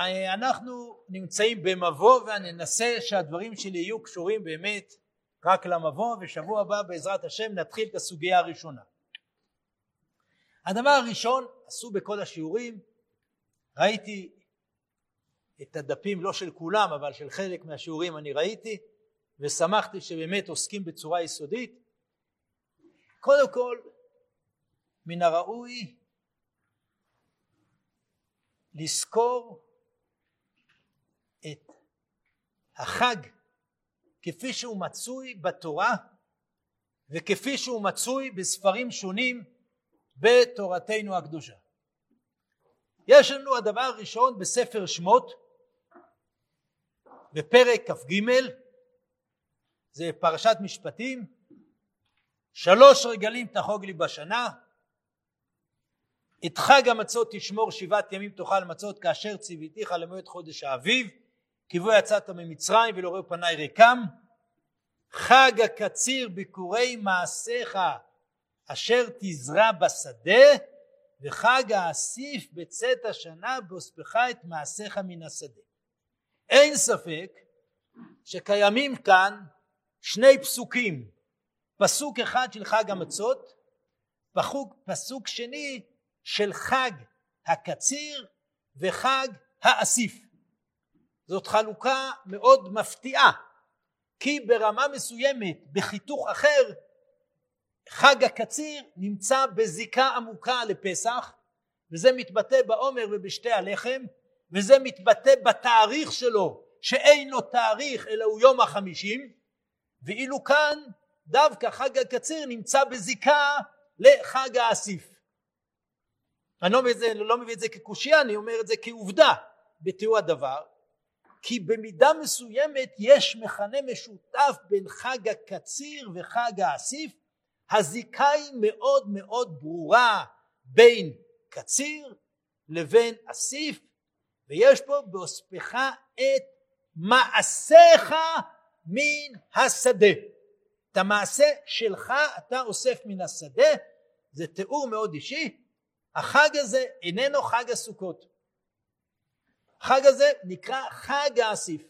אנחנו נמצאים במבוא ואני אנסה שהדברים שלי יהיו קשורים באמת רק למבוא, ושבוע הבא בעזרת השם נתחיל את הסוגיה הראשונה. הדבר הראשון, עשו בכל השיעורים, ראיתי את הדפים לא של כולם אבל של חלק מהשיעורים אני ראיתי ושמחתי שבאמת עוסקים בצורה יסודית. קודם כל מן הראוי לזכור את החג כפי שהוא מצוי בתורה וכפי שהוא מצוי בספרים שונים בתורתנו הקדושה. יש לנו הדבר הראשון בספר שמות בפרק כ"ג, זה פרשת משפטים, 3 רגלים תחוג לי בשנה, את חג המצות תשמור 7 ימים תאכל מצות כאשר ציוויתיך למועד חודש האביב, כי בו יצאת ממצרים ולא ראו פניי ריקם, חג הקציר ביקורי מעשיך אשר תזרע בשדה, וחג האסיף בצאת השנה באוספך את מעשיך מן השדה. אין ספק שקיימים כאן שני פסוקים, פסוק אחד של חג המצות, פסוק שני של חג הקציר וחג האסיף. זאת חלוקה מאוד מפתיעה, כי ברמה מסוימת בחיתוך אחר חג הקציר נמצא בזיקה עמוקה לפסח, וזה מתבטא בעומר ובשתי הלחם, וזה מתבטא בתאריך שלו שאין לו תאריך אלא הוא יום ה-50, ואילו כאן דווקא חג הקציר נמצא בזיקה לחג האסיף. אני לא מביא את זה כקושיה, אני אומר את זה כעובדה בתיאור הדבר, כי במידה מסוימת יש מכנה משותף בין חג הקציר וחג האסיף. הזיקה היא מאוד מאוד ברורה בין קציר לבין אסיף, ויש פה באוספך את מעשיך מן השדה. את המעשה שלך אתה אוסף מן השדה, זה תיאור מאוד אישי. החג הזה איננו חג הסוכות, החג הזה נקרא חג האסיף.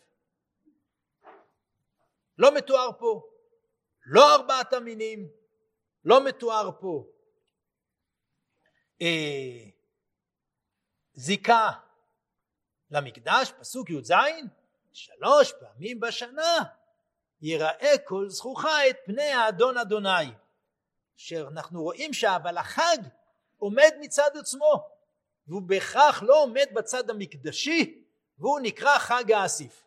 לא מתואר פה לא 4 המינים, לא מתואר פה זיקה למקדש. פסוק י"ז, 3 פעמים בשנה יראה כל זכוך את פני האדון אדוני, אשר אנחנו רואים אבל החג עומד מצד עצמו, והוא בהכרח לא עומד בצד המקדשי, והוא נקרא חג האסיף.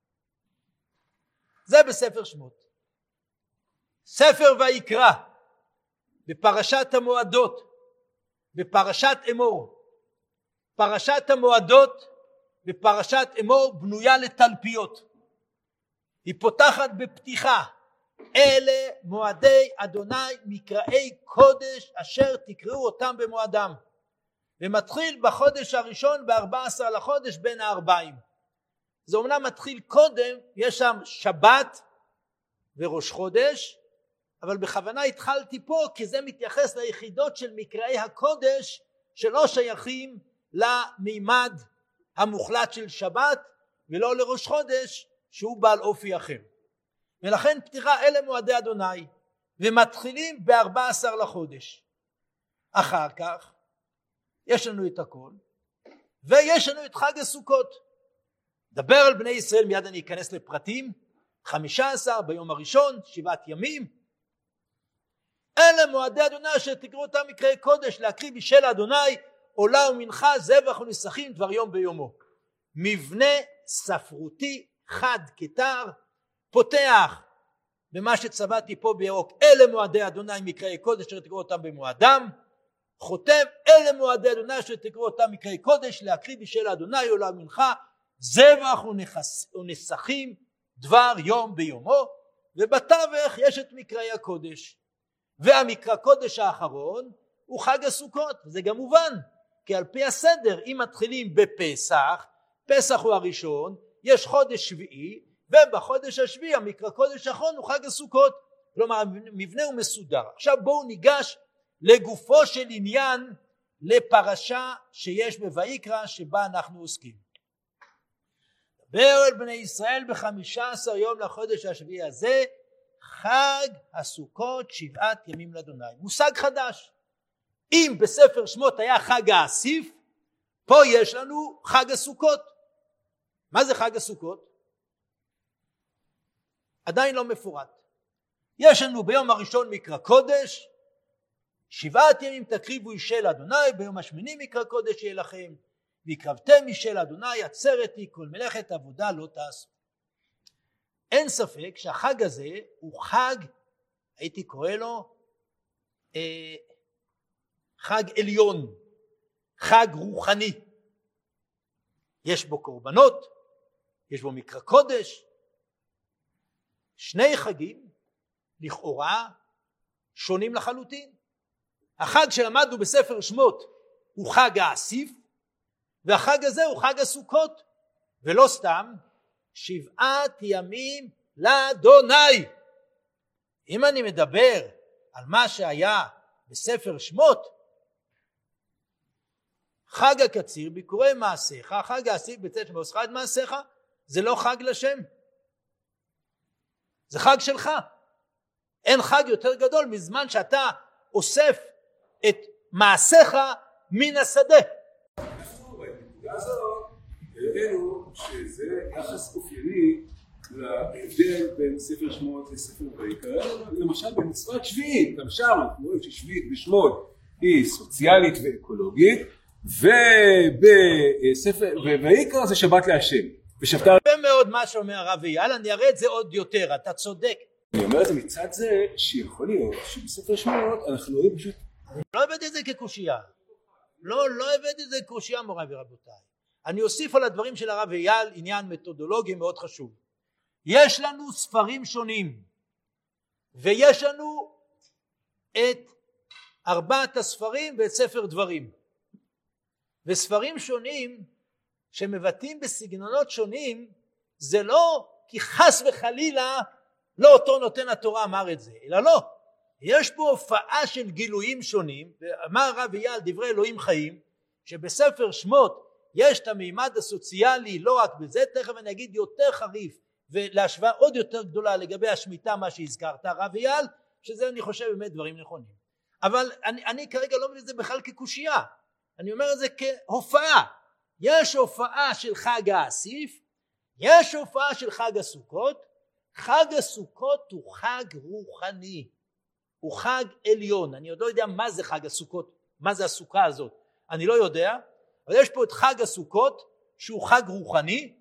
זה בספר שמות. ספר ויקרא בפרשת המועדות, בפרשת אמור. פרשת המועדות בפרשת אמור בנויה לתלפיות. היא פותחת בפתיחה, אלה מועדי אדוני מקראי קודש אשר תקראו אותם במועדם, ומתחיל בחודש הראשון ב14 לחודש בין הערביים. זה אומנם מתחיל קודם, יש שם שבת וראש חודש, אבל בכוונה התחלתי פה כי זה מתייחס ליחידות של מקראי הקודש שלא שייכים למימד המוחלט של שבת ולא לראש חודש שהוא בעל אופי אחר. ולכן פתיחה אלה מועדי אדוני, ומתחילים ב14 לחודש. אחר כך יש לנו את הכל, ויש לנו את חג הסוכות. דבר על בני ישראל, מיד אני אכנס לפרטים. 15 ביום הראשון, 7 ימים. אלה מועדי אדוני אשר תקראו אותם מקראי קודש, להקריב בשל אדוני עולה ומנחה זבח ונסכים דבר יום ביומו. מבנה ספרותי חד כתר, פותח במה שצבעתי פה בירוק, אלה מועדי אדוני מקראי קודש אשר תקראו אותם במועדם, חותם אלה מועדי אדוני אשר תקראו אותם מקראי קודש, להקריב בשל אדוני עולה ומנחה זבח ונסכים דבר יום ביומו. ובתווך יש את מקראי הקודש, והמקרא קודש האחרון הוא חג הסוכות. זה גם מובן, כי על פי הסדר אם מתחילים בפסח, פסח הוא הראשון, יש חודש שביעי, ובחודש השביעי המקרא קודש האחרון הוא חג הסוכות. כלומר המבנה הוא מסודר. עכשיו בואו ניגש לגופו של עניין, לפרשה שיש בויקרא שבה אנחנו עוסקים. דבר אל בני ישראל ב15 יום לחודש השביעי הזה, חג הסוכות 7 ימים לאדוני. מושג חדש. אם בספר שמות היה חג האסיף, פה יש לנו חג הסוכות. מה זה חג הסוכות? עדיין לא מפורט. יש לנו ביום הראשון מקרא קודש, 7 ימים תקריבו אישה לאדוני, ביום השמיני מקרא קודש יהיה לכם, והקרבתם אישה לאדוני, עצרת היא, כל מלאכת עבודה לא תעשו. אין ספק שהחג הזה הוא חג, הייתי קורא לו חג עליון, חג רוחני. יש בו קורבנות, יש בו מקרא קודש, שני חגים לכאורה שונים לחלוטין. החג שלמדנו בספר שמות הוא חג האסיף, והחג הזה הוא חג הסוכות, ולא סתם 7 ימים לאדוני. אם אני מדבר על מה שהיה בספר שמות, חג הקציר ביקורי מעשיך, חג האסיף בצאת שבעושך את מעשיך, זה לא חג לשם, זה חג שלך. אין חג יותר גדול מזמן שאתה אוסף את מעשיך מן השדה. הראינו שזה יחס אופייני להבדל בין ספר שמות לספר ויקרא. למשל במצוות שביעית, גם שם אנחנו רואים ששביעית בשמות היא סוציאלית ואקולוגית, ובספר ויקרא זה שבת להשם. הרבה מאוד מה שאומר הרב אייל, אני אראה את זה עוד יותר, אתה צודק. אני אומר את זה מצד זה שיכול להיות שבספר שמות אנחנו רואים פשוט... לא הבאתי את זה כקושייה. לא הבאתי את זה כקושייה, מוריי ורבותיי. אני אוסיף על הדברים של הרב אייל עניין מתודולוגי מאוד חשוב. יש לנו ספרים שונים, ויש לנו את 4 הספרים ואת ספר דברים. וספרים שונים שמבטאים בסגנונות שונים, זה לא כי חס וחלילה לא אותו נותן התורה אמר את זה, אלא לא. יש פה הופעה של גילויים שונים, ואמר הרב אייל דברי אלוהים חיים, שבספר שמות יש את המימד הסוציאלי לא רק בזה, תכף אני אגיד יותר חריף ולהשוואה עוד יותר גדולה לגבי השמיטה מה שהזכרת הרב אייל, שזה אני חושב באמת דברים נכונים. אבל אני כרגע לא מבין את זה בכלל כקושייה, אני אומר את זה כהופעה. יש הופעה של חג האסיף, יש הופעה של חג הסוכות. חג הסוכות הוא חג רוחני, הוא חג עליון. אני עוד לא יודע מה זה חג הסוכות, מה זה הסוכה הזאת, אני לא יודע, אבל יש פה את חג הסוכות שהוא חג רוחני,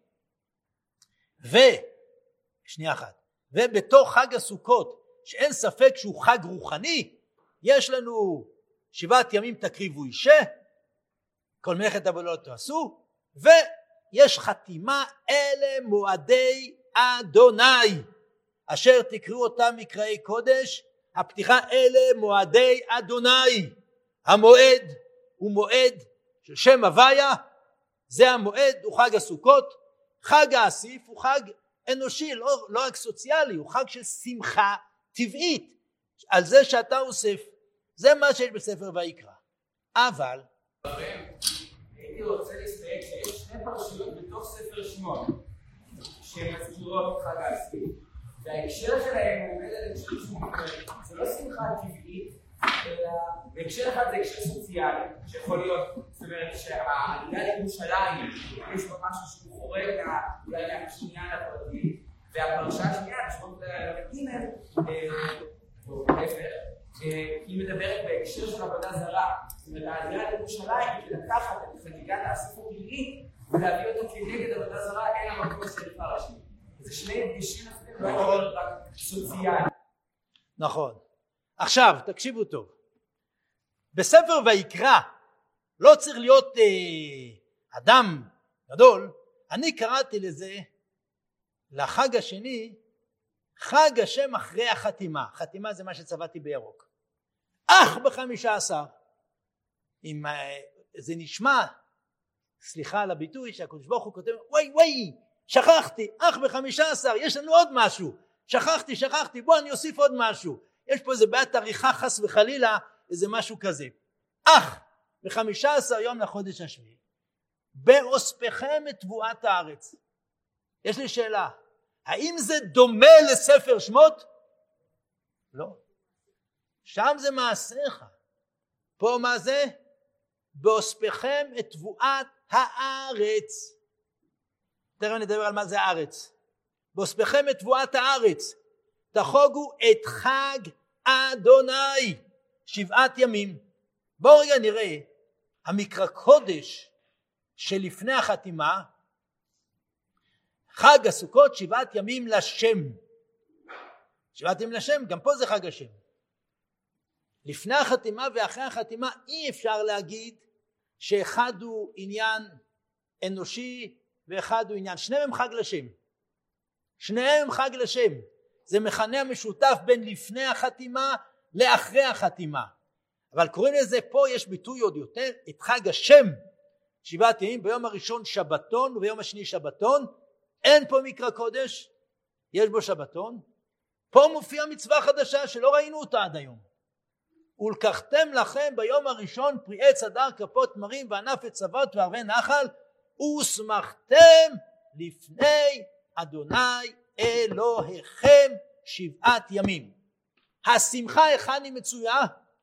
שנייה אחת, ובתוך חג הסוכות שאין ספק שהוא חג רוחני, יש לנו 7 ימים תקריבו אישה, כל מלאכת עבודה לא תעשו, ויש חתימה אלה מועדי אדוני אשר תקראו אותם מקראי קודש. הפתיחה אלה מועדי אדוני, המועד הוא מועד של שם הוויה, זה המועד, הוא חג הסוכות. חג האסיף הוא חג אנושי, לא רק סוציאלי, הוא חג של שמחה טבעית על זה שאתה אוסף. זה מה שיש בספר ויקרא. אבל הייתי רוצה להסתייג שיש 2 פרשיות בתוך ספר שמות שמזכירות את חג האסיף, וההקשר שלהם הוא על הקשר שמות, זה לא שמחה טבעית, אלא בהקשר אחד זה הקשר סוציאלי, שיכול להיות, זאת אומרת שהעלייה לירושלים יש בה משהו שהוא חורג אולי מהקניין הפרטי, והפרשה השנייה בשמות לג' או להפך, היא מדברת בהקשר של עבודה זרה. זאת אומרת, העלייה לירושלים היא לקחת את חגיגת האסיף הפלילית ולהביא אותו כנגד עבודה זרה אל המקום של פרשי. זה שני הדגשים אפילו, לא יכול להיות רק סוציאלי. נכון. עכשיו תקשיבו טוב, בספר ויקרא לא צריך להיות אדם גדול. אני קראתי לזה לחג השני חג השם אחרי החתימה. חתימה זה מה שצבעתי בירוק. אך ב15, אם זה נשמע, סליחה על הביטוי, שהקדוש ברוך הוא כותב וואי שכחתי, אך ב15 יש לנו עוד משהו, שכחתי, בוא אני אוסיף עוד משהו. יש פה איזה בעיית עריכה חס וחלילה, איזה משהו כזה. אך ב15 יום לחודש השביעי באוספכם את תבואת הארץ. יש לי שאלה, האם זה דומה לספר שמות? לא. שם זה מעשיך. פה מה זה? באוספכם את תבואת הארץ. תכף נדבר על מה זה הארץ. באוספכם את תבואת הארץ. תחוגו את חג אדוני 7 ימים. בואו רגע נראה. המקרא קודש שלפני החתימה, חג הסוכות 7 ימים לשם. 7 ימים לשם, גם פה זה חג השם. לפני החתימה ואחרי החתימה אי אפשר להגיד שאחד הוא עניין אנושי ואחד הוא עניין, שניהם הם חג לשם. שניהם הם חג לשם. זה מכנה המשותף בין לפני החתימה לאחרי החתימה. אבל קוראים לזה פה, יש ביטוי עוד יותר, את חג השם 7 ימים, ביום הראשון שבתון וביום השני שבתון. אין פה מקרא קודש, יש בו שבתון. פה מופיע מצווה חדשה שלא ראינו אותה עד היום. ולקחתם לכם ביום הראשון פרי עץ הדר כפות תמרים וענף עצבות וערבי נחל, ושמחתם לפני אדוני אלוהיכם 7 ימים. השמחה היכן היא מצויה?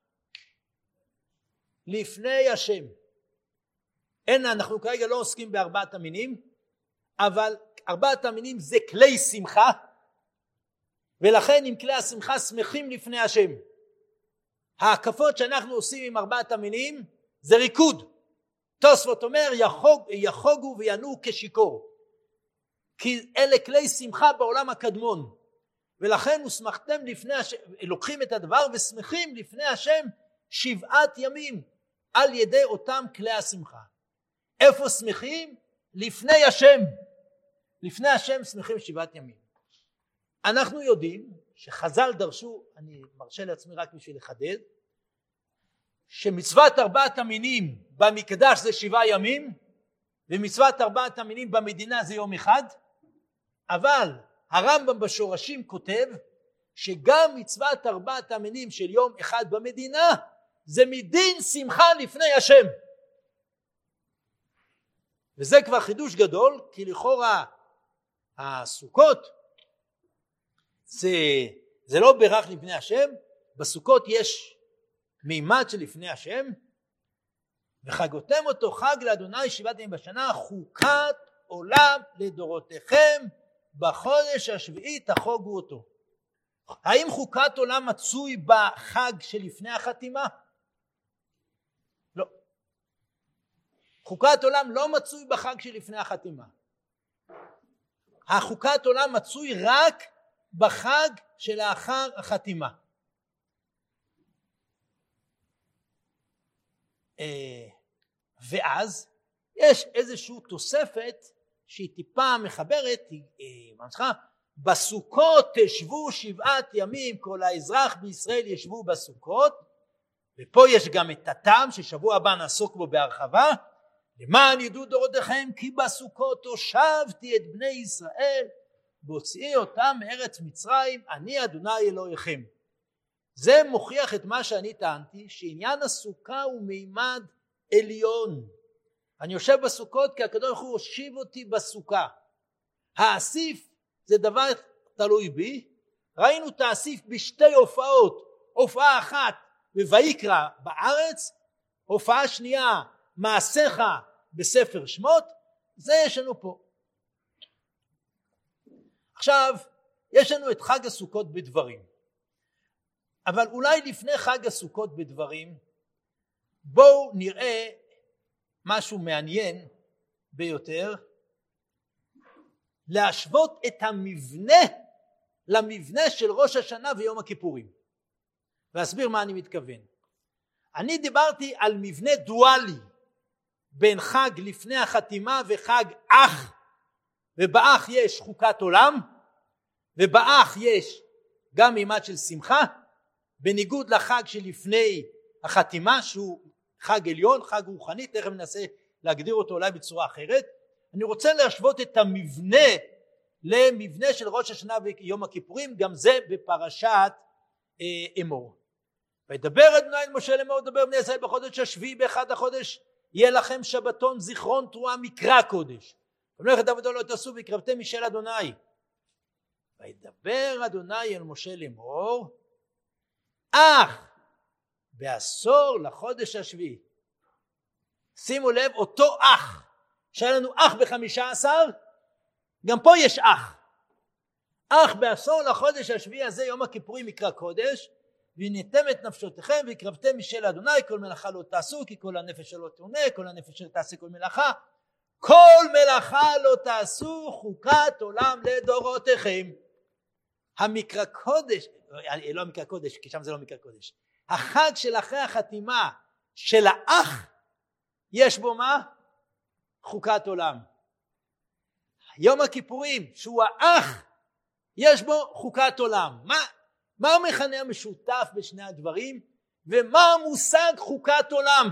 לפני השם. אין, אנחנו כרגע לא עוסקים בארבעת המינים, אבל 4 המינים זה כלי שמחה, ולכן עם כלי השמחה שמחים לפני השם. ההקפות שאנחנו עושים עם 4 המינים זה ריקוד. תוספות אומר יחוגו וינועו כשיכור, כי אלה כלי שמחה בעולם הקדמון, ולכן ושמחתם לפני השם, לוקחים את הדבר ושמחים לפני השם 7 ימים על ידי אותם כלי השמחה. איפה שמחים? לפני השם. לפני השם שמחים 7 ימים. אנחנו יודעים שחז"ל דרשו, אני מרשה לעצמי רק בשביל לחדד, שמצוות 4 המינים במקדש זה 7 ימים, ומצוות 4 המינים במדינה זה יום אחד, אבל הרמב"ם בשורשים כותב שגם מצוות 4 המינים של יום אחד במדינה זה מדין שמחה לפני השם. וזה כבר חידוש גדול, כי לכאורה הסוכות זה לא ברך לפני השם, בסוכות יש מימד של לפני השם, וחגותם אותו חג לאדוני 7 ימים בשנה, חוקת עולם לדורותיכם, בחודש השביעי תחוגו אותו. האם חוקת עולם מצוי בחג שלפני החתימה? לא. חוקת עולם לא מצוי בחג שלפני החתימה. החוקת עולם מצוי רק בחג שלאחר החתימה. ואז יש איזושהי תוספת שהיא טיפה מחברת, בסוכות תשבו 7 ימים, כל האזרח בישראל ישבו בסוכות, ופה יש גם את הטעם ששבוע הבא נעסוק בו בהרחבה, למען ידעו דורותיכם כי בסוכות הושבתי את בני ישראל והוציאי אותם מארץ מצרים, אני אדוני אלוהיכם. זה מוכיח את מה שאני טענתי, שעניין הסוכה הוא מימד עליון. אני יושב בסוכות כי הקדוש ברוך הוא הושיב אותי בסוכה. האסיף זה דבר תלוי בי. ראינו את האסיף בשתי הופעות, הופעה אחת בויקרא בארץ, הופעה שנייה מעשיך בספר שמות, זה יש לנו פה. עכשיו יש לנו את חג הסוכות בדברים, אבל אולי לפני חג הסוכות בדברים בואו נראה משהו מעניין ביותר, להשוות את המבנה למבנה של ראש השנה ויום הכיפורים, ואסביר מה אני מתכוון. אני דיברתי על מבנה דואלי בין חג לפני החתימה וחג אח, ובאח יש חוקת עולם, ובאח יש גם מימד של שמחה, בניגוד לחג שלפני החתימה שהוא חג עליון, חג רוחני, תכף ננסה להגדיר אותו אולי בצורה אחרת. אני רוצה להשוות את המבנה למבנה של ראש השנה ויום הכיפורים, גם זה בפרשת אמור. וידבר אדוני אל משה לאמור, דבר בני ישראל בחודש השביעי באחד החודש יהיה לכם שבתון זיכרון תרועה מקרא קודש, ומלאכת עבודו לא תעשו והקרבתם משל אדוני. וידבר אדוני אל משה לאמור, אך בעשור לחודש השביעי. שימו לב, אותו אח, שהיה לנו אח ב15, גם פה יש אח. אך בעשור לחודש השביעי הזה, יום הכיפורים יקרא קודש, והניתם את נפשותיכם והקרבתם משל אדוני, כל מלאכה לא תעשו, כי כל הנפש שלא תעונה, כל הנפש שלא תעשה כל מלאכה. כל מלאכה לא תעשו, חוקת עולם לדורותיכם. המקרא קודש, לא המקרא קודש, כי שם זה לא מקרא קודש. החג של אחרי החתימה של האח, יש בו מה? חוקת עולם. יום הכיפורים, שהוא האח, יש בו חוקת עולם. מה המכנה המשותף בשני הדברים? ומה המושג חוקת עולם?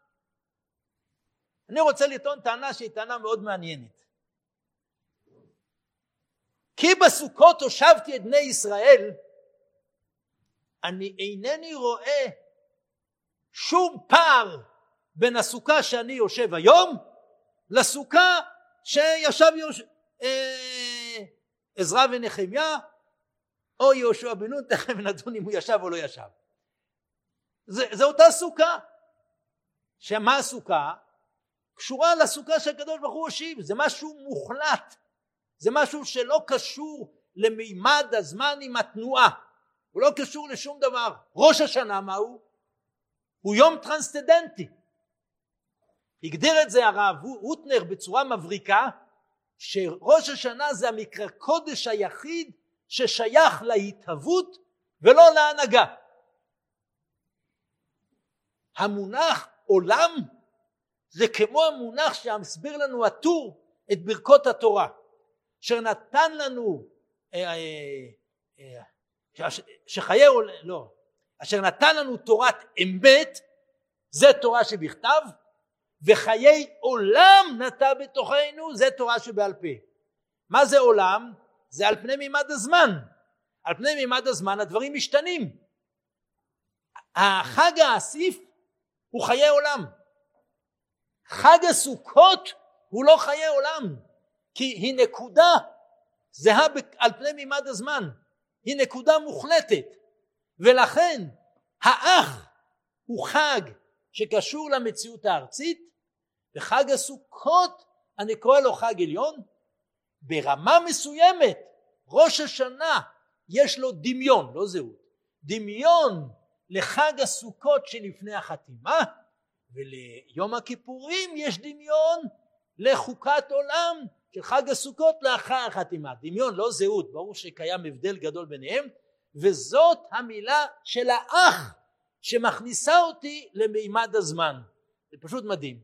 אני רוצה לטעון טענה שהיא טענה מאוד מעניינת. כי בסוכות הושבתי את בני ישראל, אני אינני רואה שום פער בין הסוכה שאני יושב היום לסוכה שישב עזרא ונחמיה או יהושע בן נון, תכף נדון אם הוא ישב או לא ישב. זה אותה סוכה. שמה הסוכה? קשורה לסוכה שהקדוש ברוך הוא הושיב. זה משהו מוחלט, זה משהו שלא קשור למימד הזמן עם התנועה, הוא לא קשור לשום דבר. ראש השנה מהו? הוא יום טרנסצנדנטי. הגדיר את זה הרב הוטנר בצורה מבריקה, שראש השנה זה המקרא קודש היחיד ששייך להתהוות ולא להנהגה. המונח עולם זה כמו המונח שהמסביר לנו הטור את ברכות התורה, אשר נתן לנו אשר נתן לנו תורת אמת, זה תורה שבכתב, וחיי עולם נטע בתוכנו, זה תורה שבעל פה. מה זה עולם? זה על פני מימד הזמן. על פני מימד הזמן הדברים משתנים. החג האסיף הוא חיי עולם. חג הסוכות הוא לא חיי עולם, כי היא נקודה זהה על פני מימד הזמן, היא נקודה מוחלטת, ולכן האח הוא חג שקשור למציאות הארצית, וחג הסוכות אני קורא לו חג עליון. ברמה מסוימת ראש השנה יש לו דמיון, לא זהות, דמיון לחג הסוכות שלפני החתימה, וליום הכיפורים יש דמיון לחוקת עולם של חג הסוכות לאחר החתימה. דמיון, לא זהות, ברור שקיים הבדל גדול ביניהם, וזאת המילה של האח שמכניסה אותי למימד הזמן. זה פשוט מדהים.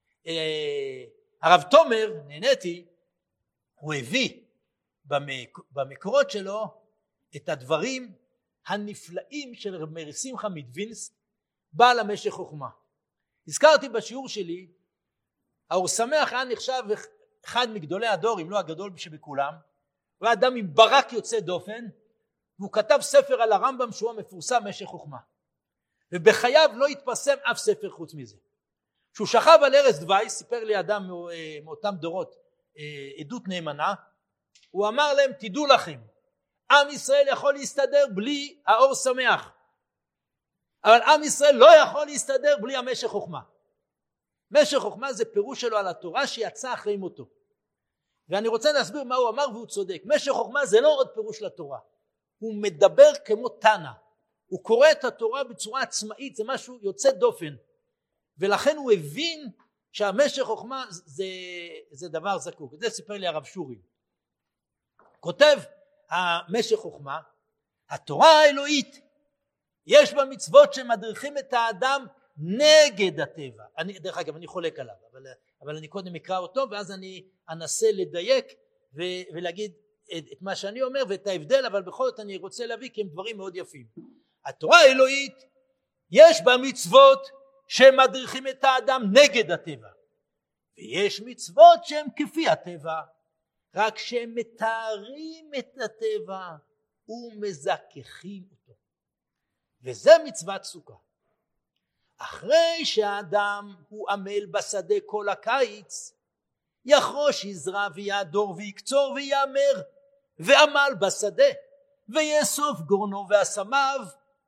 הרב תומר, נהניתי, הוא הביא במקורות שלו את הדברים הנפלאים של רב מאיר שמחה מדווינסק, בעל המשך חוכמה. הזכרתי בשיעור שלי, האור שמח היה נחשב אחד מגדולי הדור, אם לא הגדול שבכולם. הוא היה אדם עם ברק יוצא דופן, והוא כתב ספר על הרמב"ם שהוא המפורסם משך חוכמה, ובחייו לא התפרסם אף ספר חוץ מזה. כשהוא שכב על ערש דווי, סיפר לי אדם מאותם דורות עדות נאמנה, הוא אמר להם, תדעו לכם, עם ישראל יכול להסתדר בלי האור שמח, אבל עם ישראל לא יכול להסתדר בלי המשך חוכמה. משך חוכמה זה פירוש שלו על התורה שיצא אחרי מותו, ואני רוצה להסביר מה הוא אמר והוא צודק. משך חוכמה זה לא עוד פירוש לתורה, הוא מדבר כמו תנא, הוא קורא את התורה בצורה עצמאית, זה משהו יוצא דופן, ולכן הוא הבין שהמשך חוכמה זה דבר זקוק. זה סיפר לי הרב שורי, כותב המשך חוכמה, התורה האלוהית יש בה מצוות שמדריכים את האדם נגד הטבע. דרך אגב אני חולק עליו, אבל אני קודם אקרא אותו ואז אני אנסה לדייק ולהגיד את מה שאני אומר ואת ההבדל, אבל בכל זאת אני רוצה להביא כי הם דברים מאוד יפים. התורה האלוהית יש בה מצוות שמדריכים את האדם נגד הטבע, ויש מצוות שהן כפי הטבע, רק שהם מתארים את הטבע ומזככים אותו, וזה מצוות סוכה. אחרי שהאדם הוא עמל בשדה כל הקיץ, יחרוש יזרע ויעדור ויקצור ויאמר ועמל בשדה ויאסוף גורנו ואסמיו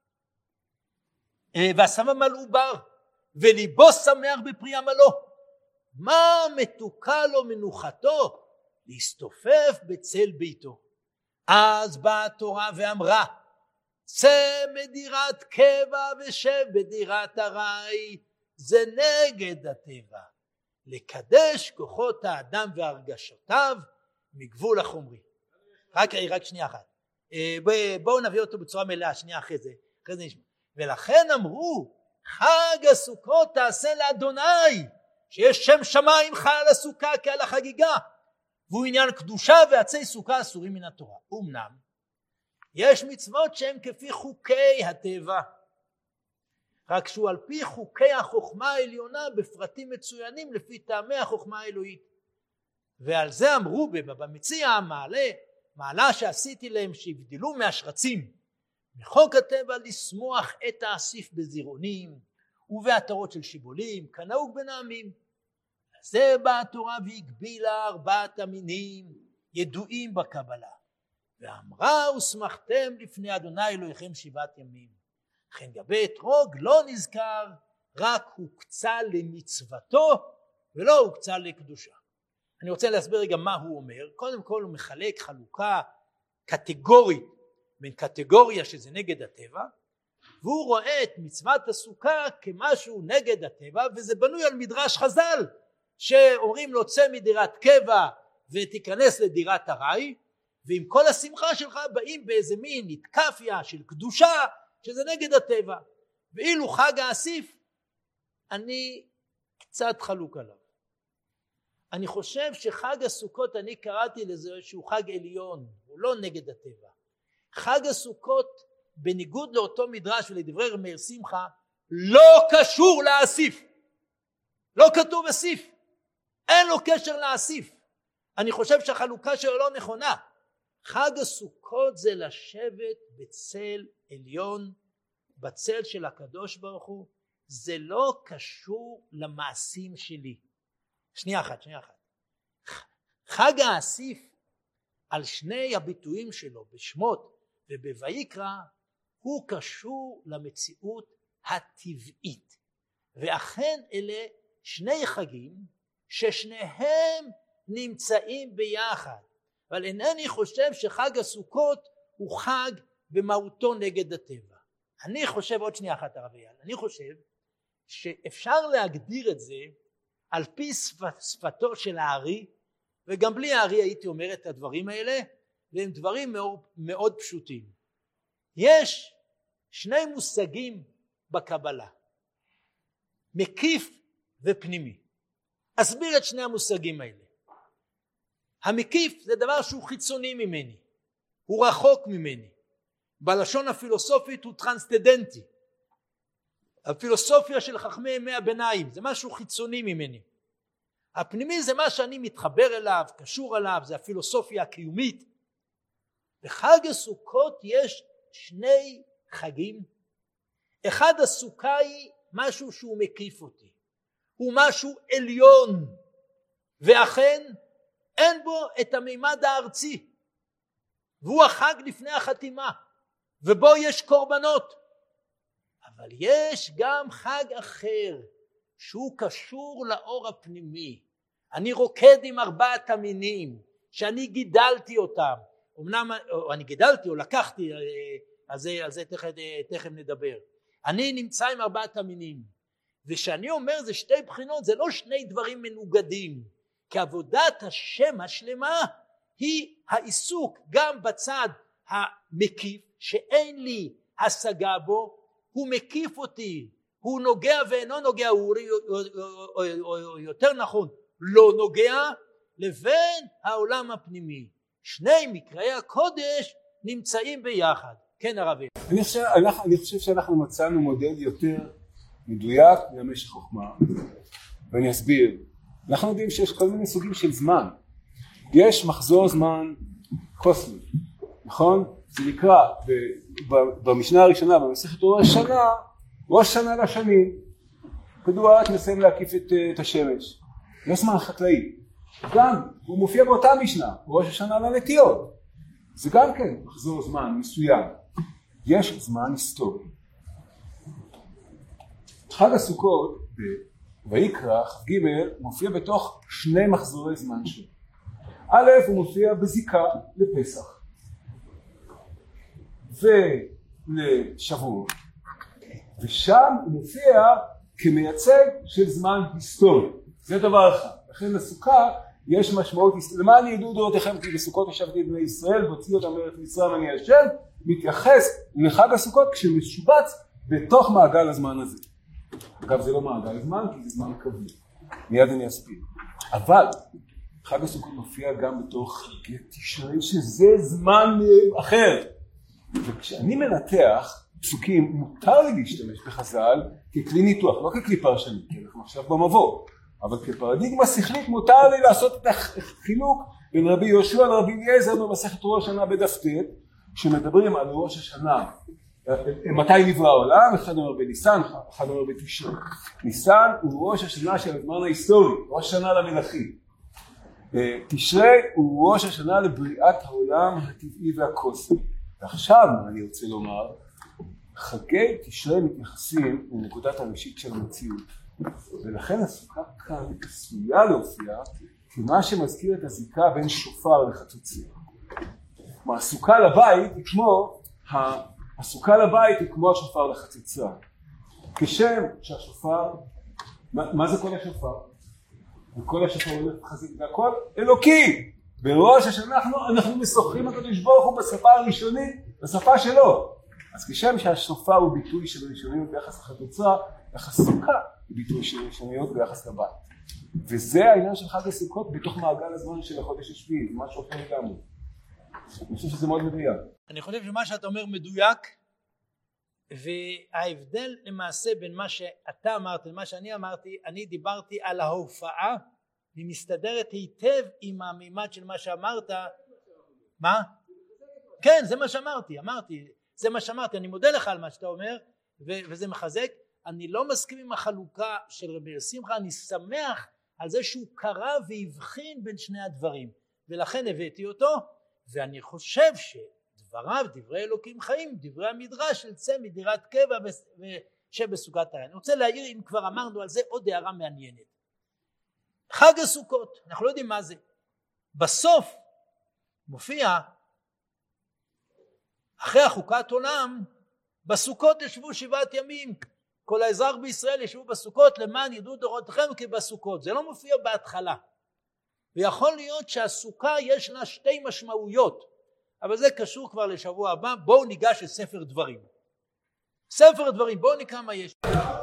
מלאו בר וליבו שמח בפרי עמלו. מה מתוקה לו מנוחתו? להסתופף בצל ביתו. אז באה התורה ואמרה צא מדירת קבע ושב בדירת ארעי. זה נגד הטבע, לקדש כוחות האדם והרגשותיו מגבול החומרי. רק שנייה אחת, בואו נביא אותו בצורה מלאה, שנייה אחרי זה נשמע. ולכן אמרו חג הסוכות תעשה לאדוני, שיש שם שמיים חל על הסוכה כעל החגיגה, והוא עניין קדושה ועצי סוכה אסורים מן התורה. אמנם יש מצוות שהן כפי חוקי הטבע, רק שהוא על פי חוקי החוכמה העליונה בפרטים מצוינים לפי טעמי החוכמה האלוהית. ועל זה אמרו במציע מעלה שעשיתי להם שהבדלו מהשרצים מחוק הטבע לשמוח את האסיף בזירונים ובעטרות של שיבולים כנהוג בין העמים. זה באה התורה והגבילה 4 המינים ידועים בקבלה, ואמרה ושמחתם לפני אדוני אלוהיכם 7 ימים. לכן גבי אתרוג לא נזכר, רק הוקצה למצוותו ולא הוקצה לקדושה. אני רוצה להסביר רגע מה הוא אומר. קודם כל הוא מחלק חלוקה קטגורית בין קטגוריה שזה נגד הטבע, והוא רואה את מצוות הסוכה כמשהו נגד הטבע, וזה בנוי על מדרש חז"ל שאומרים לו צא מדירת קבע ותיכנס לדירת ארעי, ועם כל השמחה שלך באים באיזה מין התקפיה של קדושה שזה נגד הטבע. ואילו חג האסיף אני קצת חלוק עליו. אני חושב שחג הסוכות, אני קראתי לזה שהוא חג עליון, הוא לא נגד הטבע. חג הסוכות בניגוד לאותו מדרש ולדברי מאיר שמחה לא קשור לאסיף, לא כתוב אסיף, אין לו קשר לאסיף. אני חושב שהחלוקה שלו לא נכונה. חג הסוכות זה לשבת בצל עליון, בצל של הקדוש ברוך הוא, זה לא קשור למעשים שלי. שנייה אחת. חג האסיף על שני הביטויים שלו בשמות ובויקרא הוא קשור למציאות הטבעית, ואכן אלה שני חגים ששניהם נמצאים ביחד. אבל אינני חושב שחג הסוכות הוא חג במהותו נגד הטבע. אני חושב, עוד שנייה אחת הרב אייל, אני חושב שאפשר להגדיר את זה על פי שפתו של הארי, וגם בלי הארי הייתי אומר את הדברים האלה, והם דברים מאוד, מאוד פשוטים. יש שני מושגים בקבלה, מקיף ופנימי. אסביר את שני המושגים האלה. המקיף זה דבר שהוא חיצוני ממני, הוא רחוק ממני. בלשון הפילוסופית הוא טרנסצנדנטי. הפילוסופיה של חכמי ימי הביניים זה משהו חיצוני ממני. הפנימי זה מה שאני מתחבר אליו, קשור אליו, זה הפילוסופיה הקיומית. בחג הסוכות יש שני חגים. אחד, הסוכה היא משהו שהוא מקיף אותי, הוא משהו עליון, ואכן אין בו את המימד הארצי, והוא החג לפני החתימה, ובו יש קורבנות. אבל יש גם חג אחר שהוא קשור לאור הפנימי. אני רוקד עם 4 המינים שאני גידלתי אותם, אמנם אני גידלתי או לקחתי, אז זה תכף נדבר. אני נמצא עם 4 המינים, ושאני אומר זה שתי בחינות, זה לא שני דברים מנוגדים, כי עבודת השם השלמה היא העיסוק גם בצד המקיף שאין לי השגה בו, הוא מקיף אותי, הוא נוגע ואינו נוגע, או יותר נכון לא נוגע, לבין העולם הפנימי. שני מקראי הקודש נמצאים ביחד. כן הרב. אני חושב שאנחנו מצאנו מודל יותר מדויק למשך חוכמה, ואני אסביר. אנחנו יודעים שיש כל מיני סוגים של זמן. יש מחזור זמן קוסמי, נכון? זה נקרא במשנה הראשונה במסכת ראש השנה, ראש שנה לשנים. כדור הארץ מסיים להקיף את השמש. זה זמן חקלאי. גם הוא מופיע באותה משנה, ראש השנה לנטיות. זה גם כן מחזור זמן מסוים. יש זמן היסטורי. חג הסוכות ויקרא כ"ג מופיע בתוך שני מחזורי זמן שלו. א', הוא מופיע בזיקה לפסח ולשבוע, ושם הוא מופיע כמייצג של זמן היסטורי. זה דבר אחד. לכן לסוכה יש משמעות, למען ידעו דורותיכם כי בסוכות ישבתי את בני ישראל והוציא אותם מארץ מצרים אני השם, מתייחס לחג הסוכות כשמשובץ בתוך מעגל הזמן הזה. אגב זה לא מעגל הזמן כי זה זמן קבוע, מיד אני אסביר. אבל חג הסוכות מופיע גם בתוך חגי תשרי שזה זמן אחר. וכשאני מנתח פסוקים מותר לי להשתמש בחז"ל ככלי ניתוח, לא ככלי פרשני, כי אנחנו עכשיו במבוא, אבל כפרדיגמה שכלית מותר לי לעשות את החילוק בין רבי יהושע לרבי אליעזר במסכת ראש השנה בדף ט', שמדברים על ראש השנה, מתי נברא העולם, אחד אומר בניסן, אחד אומר בתשרי. ניסן הוא ראש השנה של הזמן ההיסטורי, ראש השנה למלכים. תשרי הוא ראש השנה לבריאת העולם הטבעי והקוסמי. ועכשיו מה אני רוצה לומר, חגי תשרי מתייחסים לנקודת הראשית של המציאות, ולכן הסוכה כאן עשויה להופיע כמה שמזכיר את הזיקה בין שופר לחצוצרה. הסוכה לבית היא כמו הסוכה לבית היא כמו השופר לחצוצרה. כשם שהשופר, מה זה כל השופר? וכל השופר הולך חזק והכל אלוקי. בראש השנה אנחנו משוחחים הקדוש ברוך הוא בשפה הראשונית, בשפה שלו. אז כשם שהשופר הוא ביטוי של ראשוניות ביחס לחצוצרה, הסוכה היא ביטוי של ראשוניות ביחס לבית. וזה העניין של חג הסוכות בתוך מעגל הזמן של החודש השביעי, זה משהו אחר לגמרי. אני חושב שזה מאוד מדויק. אני חושב שמה שאתה אומר מדויק, וההבדל למעשה בין מה שאתה אמרת למה שאני אמרתי, אני דיברתי על ההופעה, היא מסתדרת היטב עם המימד של מה שאמרת. מה? כן, זה מה שאמרתי, זה מה שאמרתי, אני מודה לך על מה שאתה אומר, וזה מחזק. אני לא מסכים עם החלוקה של רבי שמחה, אני שמח על זה שהוא קרא והבחין בין שני הדברים, ולכן הבאתי אותו, ואני חושב שדבריו, דברי אלוקים חיים, דברי המדרש של צא מדירת קבע שבסוכת העין. אני רוצה להעיר, אם כבר אמרנו על זה, עוד הערה מעניינת. חג הסוכות, אנחנו לא יודעים מה זה. בסוף מופיע, אחרי החוקת עולם, בסוכות ישבו 7 ימים. כל האזרח בישראל ישבו בסוכות למען ידעו דורותיכם כי בסוכות. זה לא מופיע בהתחלה. ויכול להיות שהסוכה יש לה 2 משמעויות. אבל זה קשור כבר לשבוע הבא. בואו ניגש לספר דברים. ספר דברים, בואו נקרא מה יש.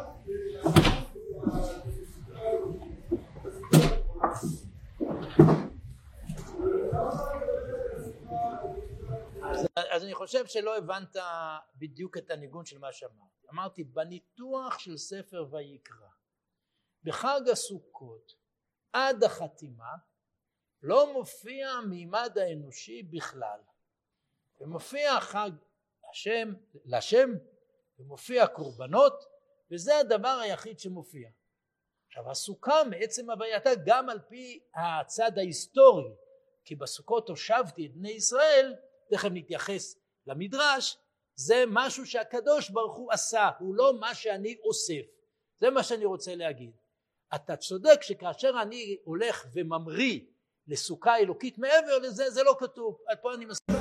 אז אני חושב שלא הבנת בדיוק את הניגון של מה שאמרתי. אמרתי בניתוח של ספר ויקרא בחג הסוכות עד החתימה לא מופיע מימד האנושי בכלל, ומופיע חג השם לשם ומופיע קורבנות, וזה הדבר היחיד שמופיע. עכשיו הסוכה מעצם הווייתה גם על פי הצד ההיסטורי, כי בסוכות הושבתי את בני ישראל, תכף נתייחס למדרש, זה משהו שהקדוש ברוך הוא עשה, הוא לא מה שאני אוסף. זה מה שאני רוצה להגיד. אתה צודק שכאשר אני הולך וממריא לסוכה אלוקית מעבר לזה, זה לא כתוב. עד פה אני מסכים.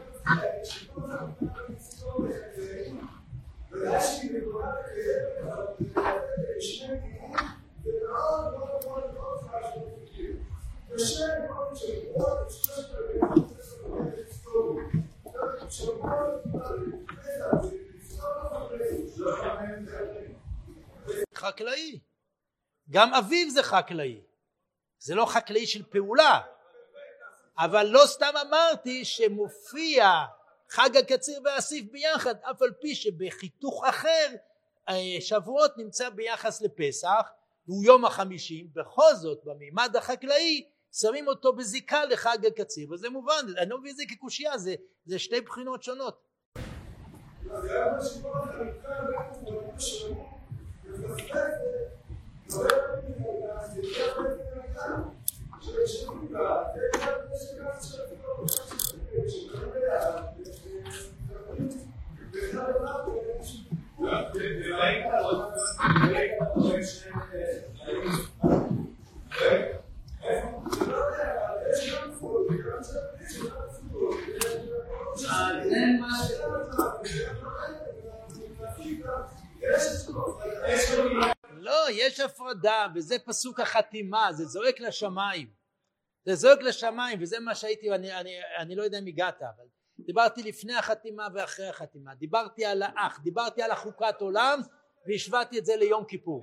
חקלאי, גם אביב זה חקלאי, זה לא חקלאי של פעולה, אבל לא סתם אמרתי שמופיע חג הקציר והאסיף ביחד, אף על פי שבחיתוך אחר שבועות נמצא ביחס לפסח והוא יום ה50, בכל זאת במימד החקלאי שמים אותו בזיקה לחג הקציר, וזה מובן, אני לא מבין את זה כקושיה, זה 2 בחינות שונות. לא, יש הפרדה, וזה פסוק החתימה, זה זועק לשמיים. זה זועק לשמיים, וזה מה שהייתי, אני לא יודע אם הגעת, אבל דיברתי לפני החתימה ואחרי החתימה, דיברתי על האח, דיברתי על החוקת עולם, והשוויתי את זה ליום כיפור.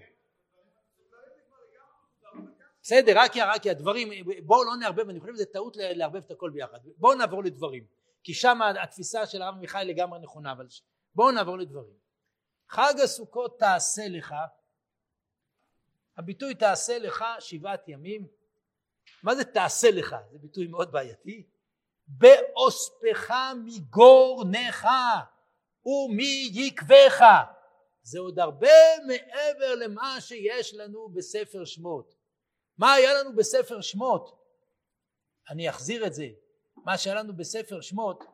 בסדר, רק הדברים, בואו לא נערבב, אני חושב שזה טעות לערבב את הכל ביחד. בואו נעבור לדברים, כי שם התפיסה של הרב מיכאל לגמרי נכונה, אבל בואו נעבור לדברים. חג הסוכות תעשה לך, הביטוי תעשה לך 7 ימים, מה זה תעשה לך? זה ביטוי מאוד בעייתי. באוספך מגורנך ומי יקבך. זה עוד הרבה מעבר למה שיש לנו בספר שמות. מה היה לנו בספר שמות? אני אחזיר את זה. מה שהיה לנו בספר שמות,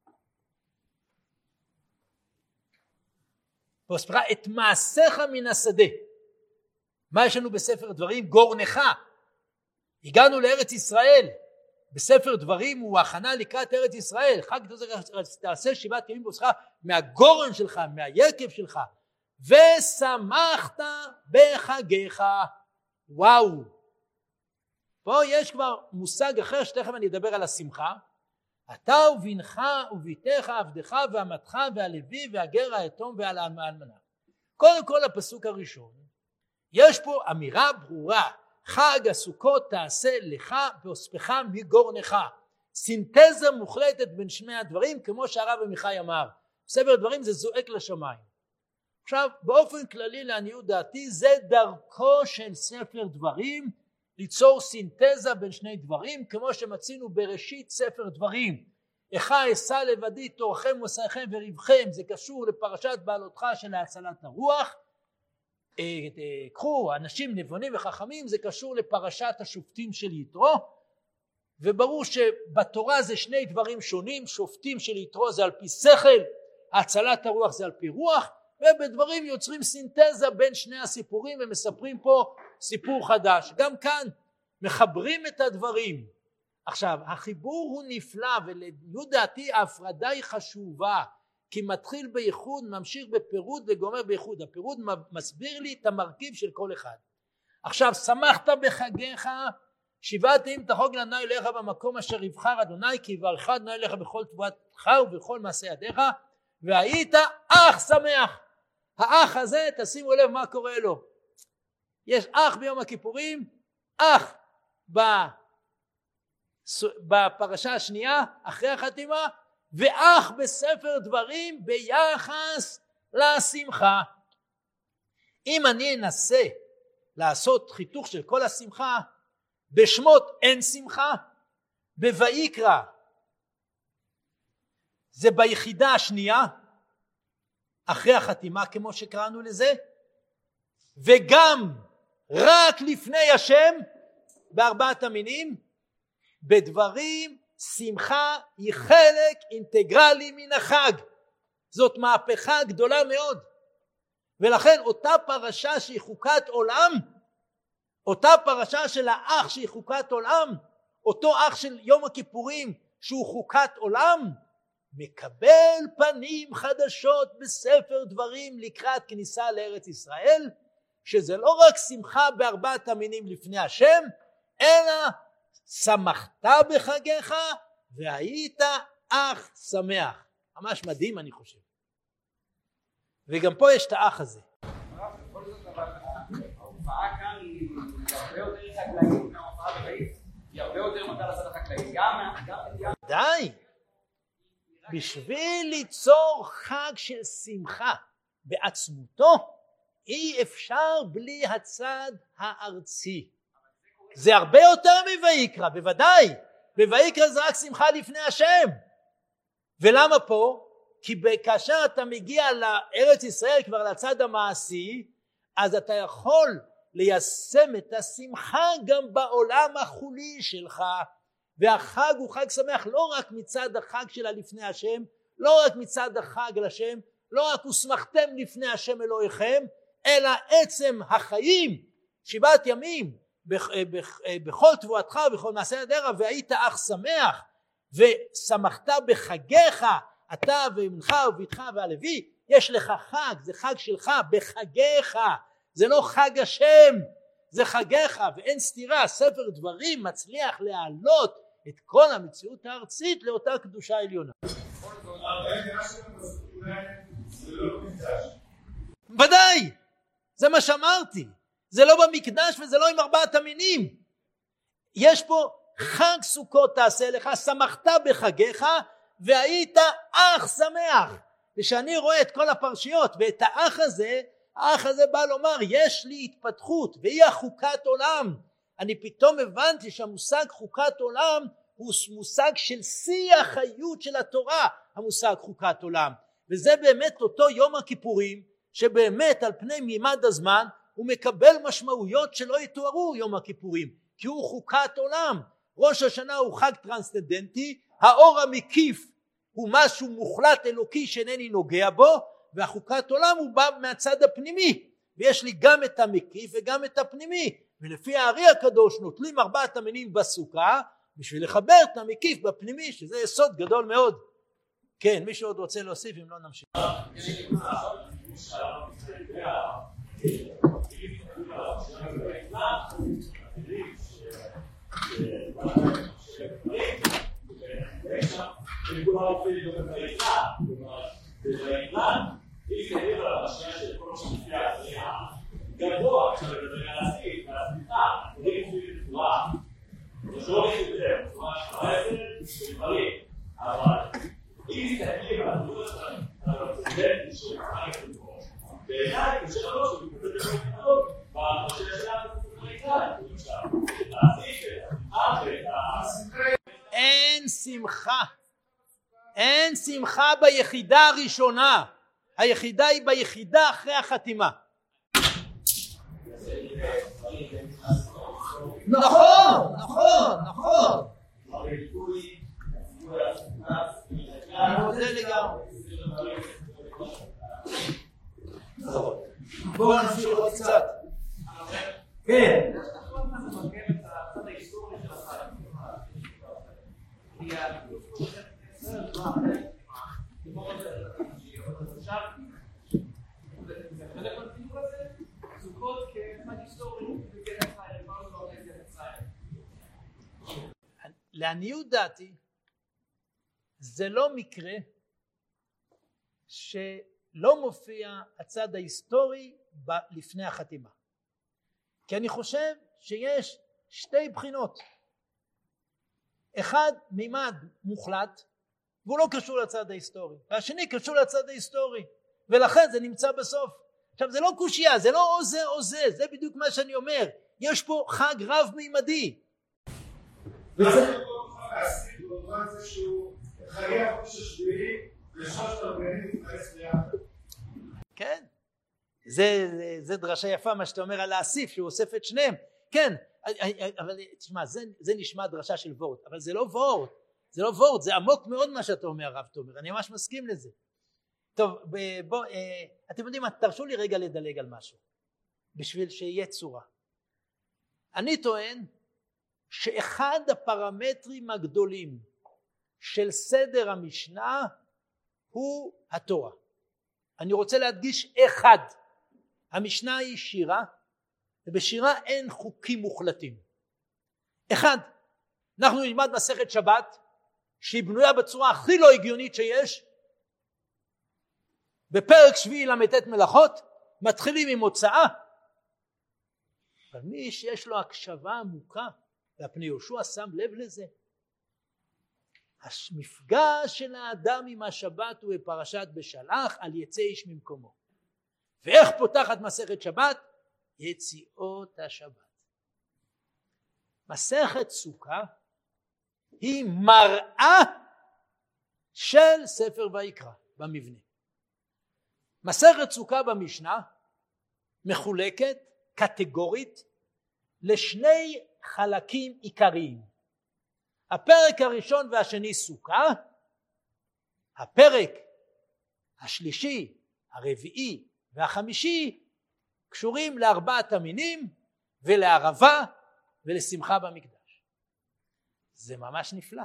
באוספך את מעשיך מן השדה. מה יש לנו בספר דברים? גורנך. הגענו לארץ ישראל. בספר דברים הוא הכנה לקראת ארץ ישראל. חג תעשה 7 ימים באוספך מהגורן שלך, מהיקב שלך. ושמחת בחגיך. וואו. פה יש כבר מושג אחר שתכף אני אדבר על השמחה. אתה ובנך וביתך עבדך ואמתך והלוי והגר היתום והאלמנה. קודם כל הפסוק הראשון. יש פה אמירה ברורה. חג הסוכות תעשה לך באוספך מגורנך. סינתזה מוחלטת בין שני הדברים, כמו שהרב עמיחי אמר. בספר דברים זה זועק לשמיים. עכשיו באופן כללי לעניות דעתי זה דרכו של ספר דברים ליצור סינתזה בין שני דברים, כמו שמצינו בראשית ספר דברים. איכה אשא לבדי תורכם ושכם וריבכם, זה קשור לפרשת בעלותך של הצלת הרוח. קחו אנשים נבונים וחכמים, זה קשור לפרשת השופטים של יתרו, וברור שבתורה זה שני דברים שונים. שופטים של יתרו זה על פי שכל, הצלת הרוח זה על פי רוח, ובדברים יוצרים סינתזה בין שני הסיפורים ומספרים פה סיפור חדש. גם כאן מחברים את הדברים. עכשיו החיבור הוא נפלא, ולעניות דעתי ההפרדה היא חשובה, כי מתחיל בייחוד, ממשיך בפירוד וגומר בייחוד. הפירוד מסביר לי את המרכיב של כל אחד. עכשיו שמחת בחגיך, 7 ימים תחוג לאדוני אלוהיך במקום אשר יבחר אדוני, כי יברכך אדוני אלוהיך בכל תבואתך ובכל מעשה ידיך, והיית אח שמח. האח הזה, תשימו לב מה קורה לו. יש אח ביום הכיפורים, אח בפרשה השנייה אחרי החתימה, ואח בספר דברים ביחס לשמחה. אם אני אנסה לעשות חיתוך של כל השמחה, בשמות אין שמחה, בויקרא זה ביחידה השנייה אחרי החתימה כמו שקראנו לזה, וגם רק לפני השם בארבעת המינים. בדברים שמחה היא חלק אינטגרלי מן החג. זאת מהפכה גדולה מאוד, ולכן אותה פרשה שהיא חוקת עולם, אותה פרשה של האח שהיא חוקת עולם, אותו אח של יום הכיפורים שהוא חוקת עולם, מקבל פנים חדשות בספר דברים לקראת כניסה לארץ ישראל, שזה לא רק שמחה בארבעת המינים לפני השם, אלא שמחת בחגיך והיית אח שמח. ממש מדהים אני חושב. וגם פה יש את האח הזה. בכל זאת אבל ההופעה כאן היא הרבה יותר חקלאית מההופעה בבית, היא הרבה יותר מטה לצד החקלאי. די. בשביל ליצור חג של שמחה בעצמותו, אי אפשר בלי הצד הארצי. זה הרבה יותר מביקרא, בוודאי. בויקרא זה רק שמחה לפני השם. ולמה פה? כי כאשר אתה מגיע לארץ ישראל כבר לצד המעשי, אז אתה יכול ליישם את השמחה גם בעולם החולי שלך. והחג הוא חג שמח לא רק מצד החג שלה לפני השם, לא רק מצד החג לשם, לא רק הוסמכתם לפני השם אלוהיכם, אלא עצם החיים, 7 ימים, בכל תבואתך ובכל מעשה ידיך, והיית אך שמח, ושמחת בחגיך, אתה ואמך וביתך והלוי, יש לך חג, זה חג שלך, בחגיך, זה לא חג השם, זה חגיך, ואין סתירה. ספר דברים מצליח להעלות את כל המציאות הארצית לאותה קדושה עליונה. ודאי, זה מה שאמרתי, זה לא במקדש וזה לא עם 4 המינים. יש פה חג סוכות תעשה לך, שמחת בחגיך והיית אך שמח. ושאני רואה את כל הפרשיות ואת האח הזה בא לומר יש לי התפתחות והיא החוקת עולם. אני פתאום הבנתי שהמושג חוקת עולם הוא מושג של שיא החיות של התורה, המושג חוקת עולם. וזה באמת אותו יום הכיפורים שבאמת על פני מימד הזמן הוא מקבל משמעויות שלא יתוארו יום הכיפורים, כי הוא חוקת עולם. ראש השנה הוא חג טרנסצנדנטי, האור המקיף הוא משהו מוחלט אלוקי שאינני נוגע בו, והחוקת עולם הוא בא מהצד הפנימי, ויש לי גם את המקיף וגם את הפנימי, ולפי הארי הקדוש נוטלים 4 המינים בסוכה בשביל לחבר את המקיף בפנימי, שזה יסוד גדול מאוד. כן, מישהו עוד רוצה להוסיף? אם לא נמשיך. אין שמחה ביחידה הראשונה, היחידה היא ביחידה אחרי החתימה. נכון. אני מודה לגמרי. בואו נמשיך עוד קצת. כן. לעניות דעתי זה לא מקרה שלא מופיע הצד ההיסטורי לפני החתימה, כי אני חושב שיש 2 בחינות. אחד מימד מוחלט והוא לא קשור לצד ההיסטורי, והשני קשור לצד ההיסטורי, ולכן זה נמצא בסוף. עכשיו זה לא קושיה, זה לא או זה או זה, זה בדיוק מה שאני אומר. יש פה חג רב מימדי. וזה להסיק במובן זה שהוא חיי החודש השביעי לשלושת הרבנים מתייחס ביחד. כן, זה דרשה יפה מה שאתה אומר על להסיף, שהוא אוסף את שניהם. כן, אבל תשמע, זה נשמע דרשה של וורט, אבל זה לא וורט, זה עמוק מאוד מה שאתה אומר הרב תומר, אני ממש מסכים לזה. טוב, בוא, אתם יודעים מה, תרשו לי רגע לדלג על משהו, בשביל שיהיה צורה. אני טוען שאחד הפרמטרים הגדולים של סדר המשנה הוא התורה. אני רוצה להדגיש אחד, המשנה היא שירה, ובשירה אין חוקים מוחלטים. אחד, אנחנו נלמד מסכת שבת שהיא בנויה בצורה הכי לא הגיונית שיש. בפרק 7 למ"ט מלאכות מתחילים עם הוצאה, אבל מי שיש לו הקשבה עמוקה, והפני יהושע שם לב לזה, המפגש של האדם עם השבת הוא בפרשת בשלח, על יצא איש ממקומו. ואיך פותחת מסכת שבת? יציאות השבת. מסכת סוכה היא מראה של ספר ויקרא במבנה. מסכת סוכה במשנה מחולקת קטגורית לשני חלקים עיקריים. הפרק הראשון והשני סוכה, הפרק השלישי, הרביעי והחמישי קשורים לארבעת המינים ולערבה ולשמחה במקדש. זה ממש נפלא.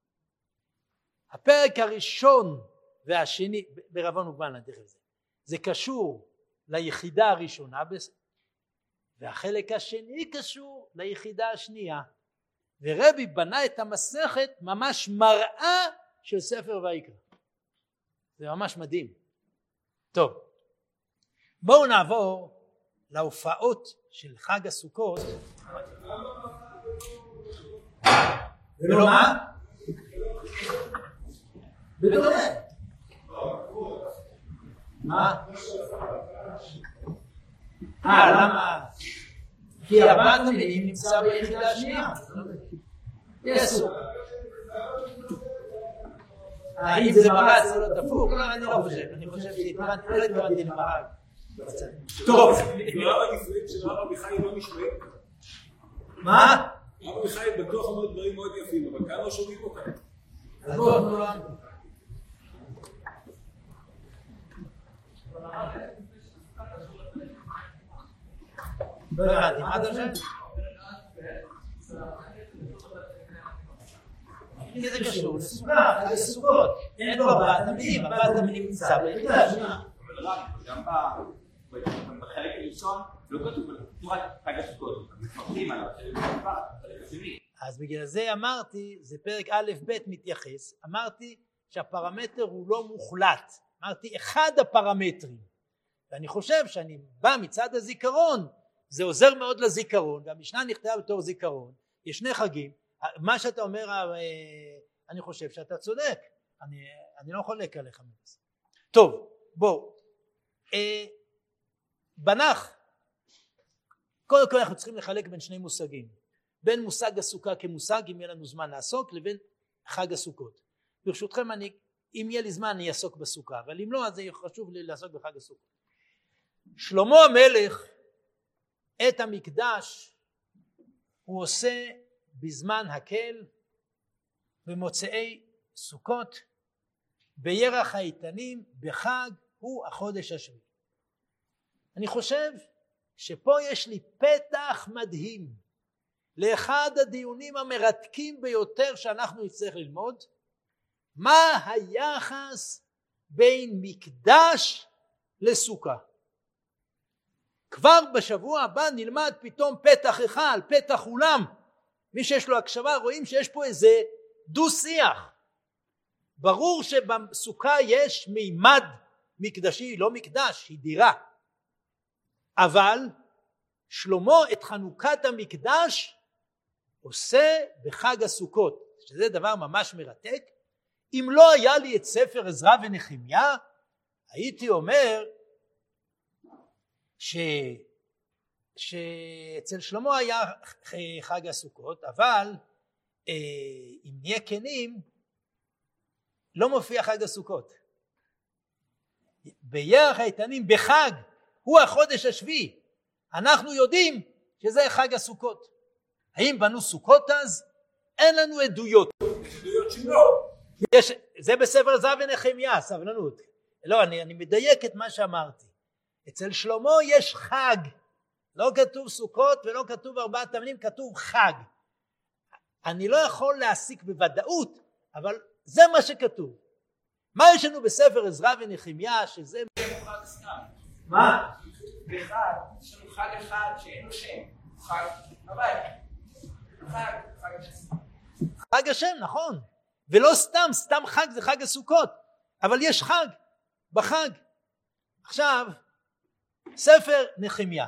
הפרק הראשון והשני, בערבון מוגבל נתחיל בזה, זה קשור ליחידה הראשונה, והחלק השני קשור ליחידה השנייה. ורבי בנה את המסכת ממש מראה של ספר ויקרא. זה ממש מדהים. טוב, בואו נעבור להופעות של חג הסוכות. ולא מה? בדומה. מה? למה? כי ארבעת המינים נמצא ביחידה השנייה. יסו. האם זה מראה אצלו דפוק? לא, אני לא חושב. אני חושב שהתכוונתי, לא התכוונתי למראה. טוב. למה נפלאים שרב אביחי לא נשמעים? מה? רב אביחי בטוח אומר דברים מאוד יפים, אבל כאן לא שומעים אותם. אז בואו תנו לנו. לא הבנתי, מה אתה חושב? כי זה קשור לסוכה, זה סוכות. אין לו ארבעת המינים, ארבעת המינים נמצא ביחידה השנייה. גם בחלק הראשון לא כתוב רק חג הסוכות, מפרטים עליו, אז בגלל זה אמרתי, זה פרק א' ב' מתייחס, אמרתי שהפרמטר הוא לא מוחלט, אמרתי אחד הפרמטרים, ואני חושב שאני בא מצד הזיכרון, זה עוזר מאוד לזיכרון, והמשנה נכתבה בתור זיכרון, יש שני חגים, מה שאתה אומר, אני חושב שאתה צודק, אני לא חולק עליך מזה. טוב, בואו, בנח, קודם כל אנחנו צריכים לחלק בין שני מושגים, בין מושג הסוכה כמושג, אם יהיה לנו זמן לעסוק, לבין חג הסוכות. ברשותכם, אם יהיה לי זמן אני אעסוק בסוכה, אבל אם לא, אז זה חשוב לי לעסוק בחג הסוכות. שלמה המלך את המקדש הוא עושה בזמן הקל, במוצאי סוכות, בירח האיתנים, בחג הוא החודש השביעי. אני חושב שפה יש לי פתח מדהים לאחד הדיונים המרתקים ביותר שאנחנו נצטרך ללמוד, מה היחס בין מקדש לסוכה. כבר בשבוע הבא נלמד פתאום פתח אחד, פתח אולם. מי שיש לו הקשבה רואים שיש פה איזה דו שיח. ברור שבסוכה יש מימד מקדשי, לא מקדש, היא דירה. אבל שלמה את חנוכת המקדש עושה בחג הסוכות, שזה דבר ממש מרתק. אם לא היה לי את ספר עזרא ונחמיה, הייתי אומר שאצל שלמה היה חג הסוכות, אבל אם נהיה כנים, לא מופיע חג הסוכות. בירח האיתנים בחג, הוא החודש השביעי, אנחנו יודעים שזה חג הסוכות. האם בנו סוכות אז? אין לנו עדויות. עדויות שלא. זה בספר עזרא ונחמיה, סבלנות. לא, אני מדייק את מה שאמרתי. אצל שלמה יש חג, לא כתוב סוכות ולא כתוב ארבעת המינים, כתוב חג. אני לא יכול להסיק בוודאות, אבל זה מה שכתוב. מה יש לנו בספר עזרא ונחמיה שזה... מה? בחג, יש לנו חג אחד שאין לו שם, חג הבית. חג השם, נכון. ולא סתם חג זה חג הסוכות, אבל יש חג בחג. עכשיו, ספר נחמיה.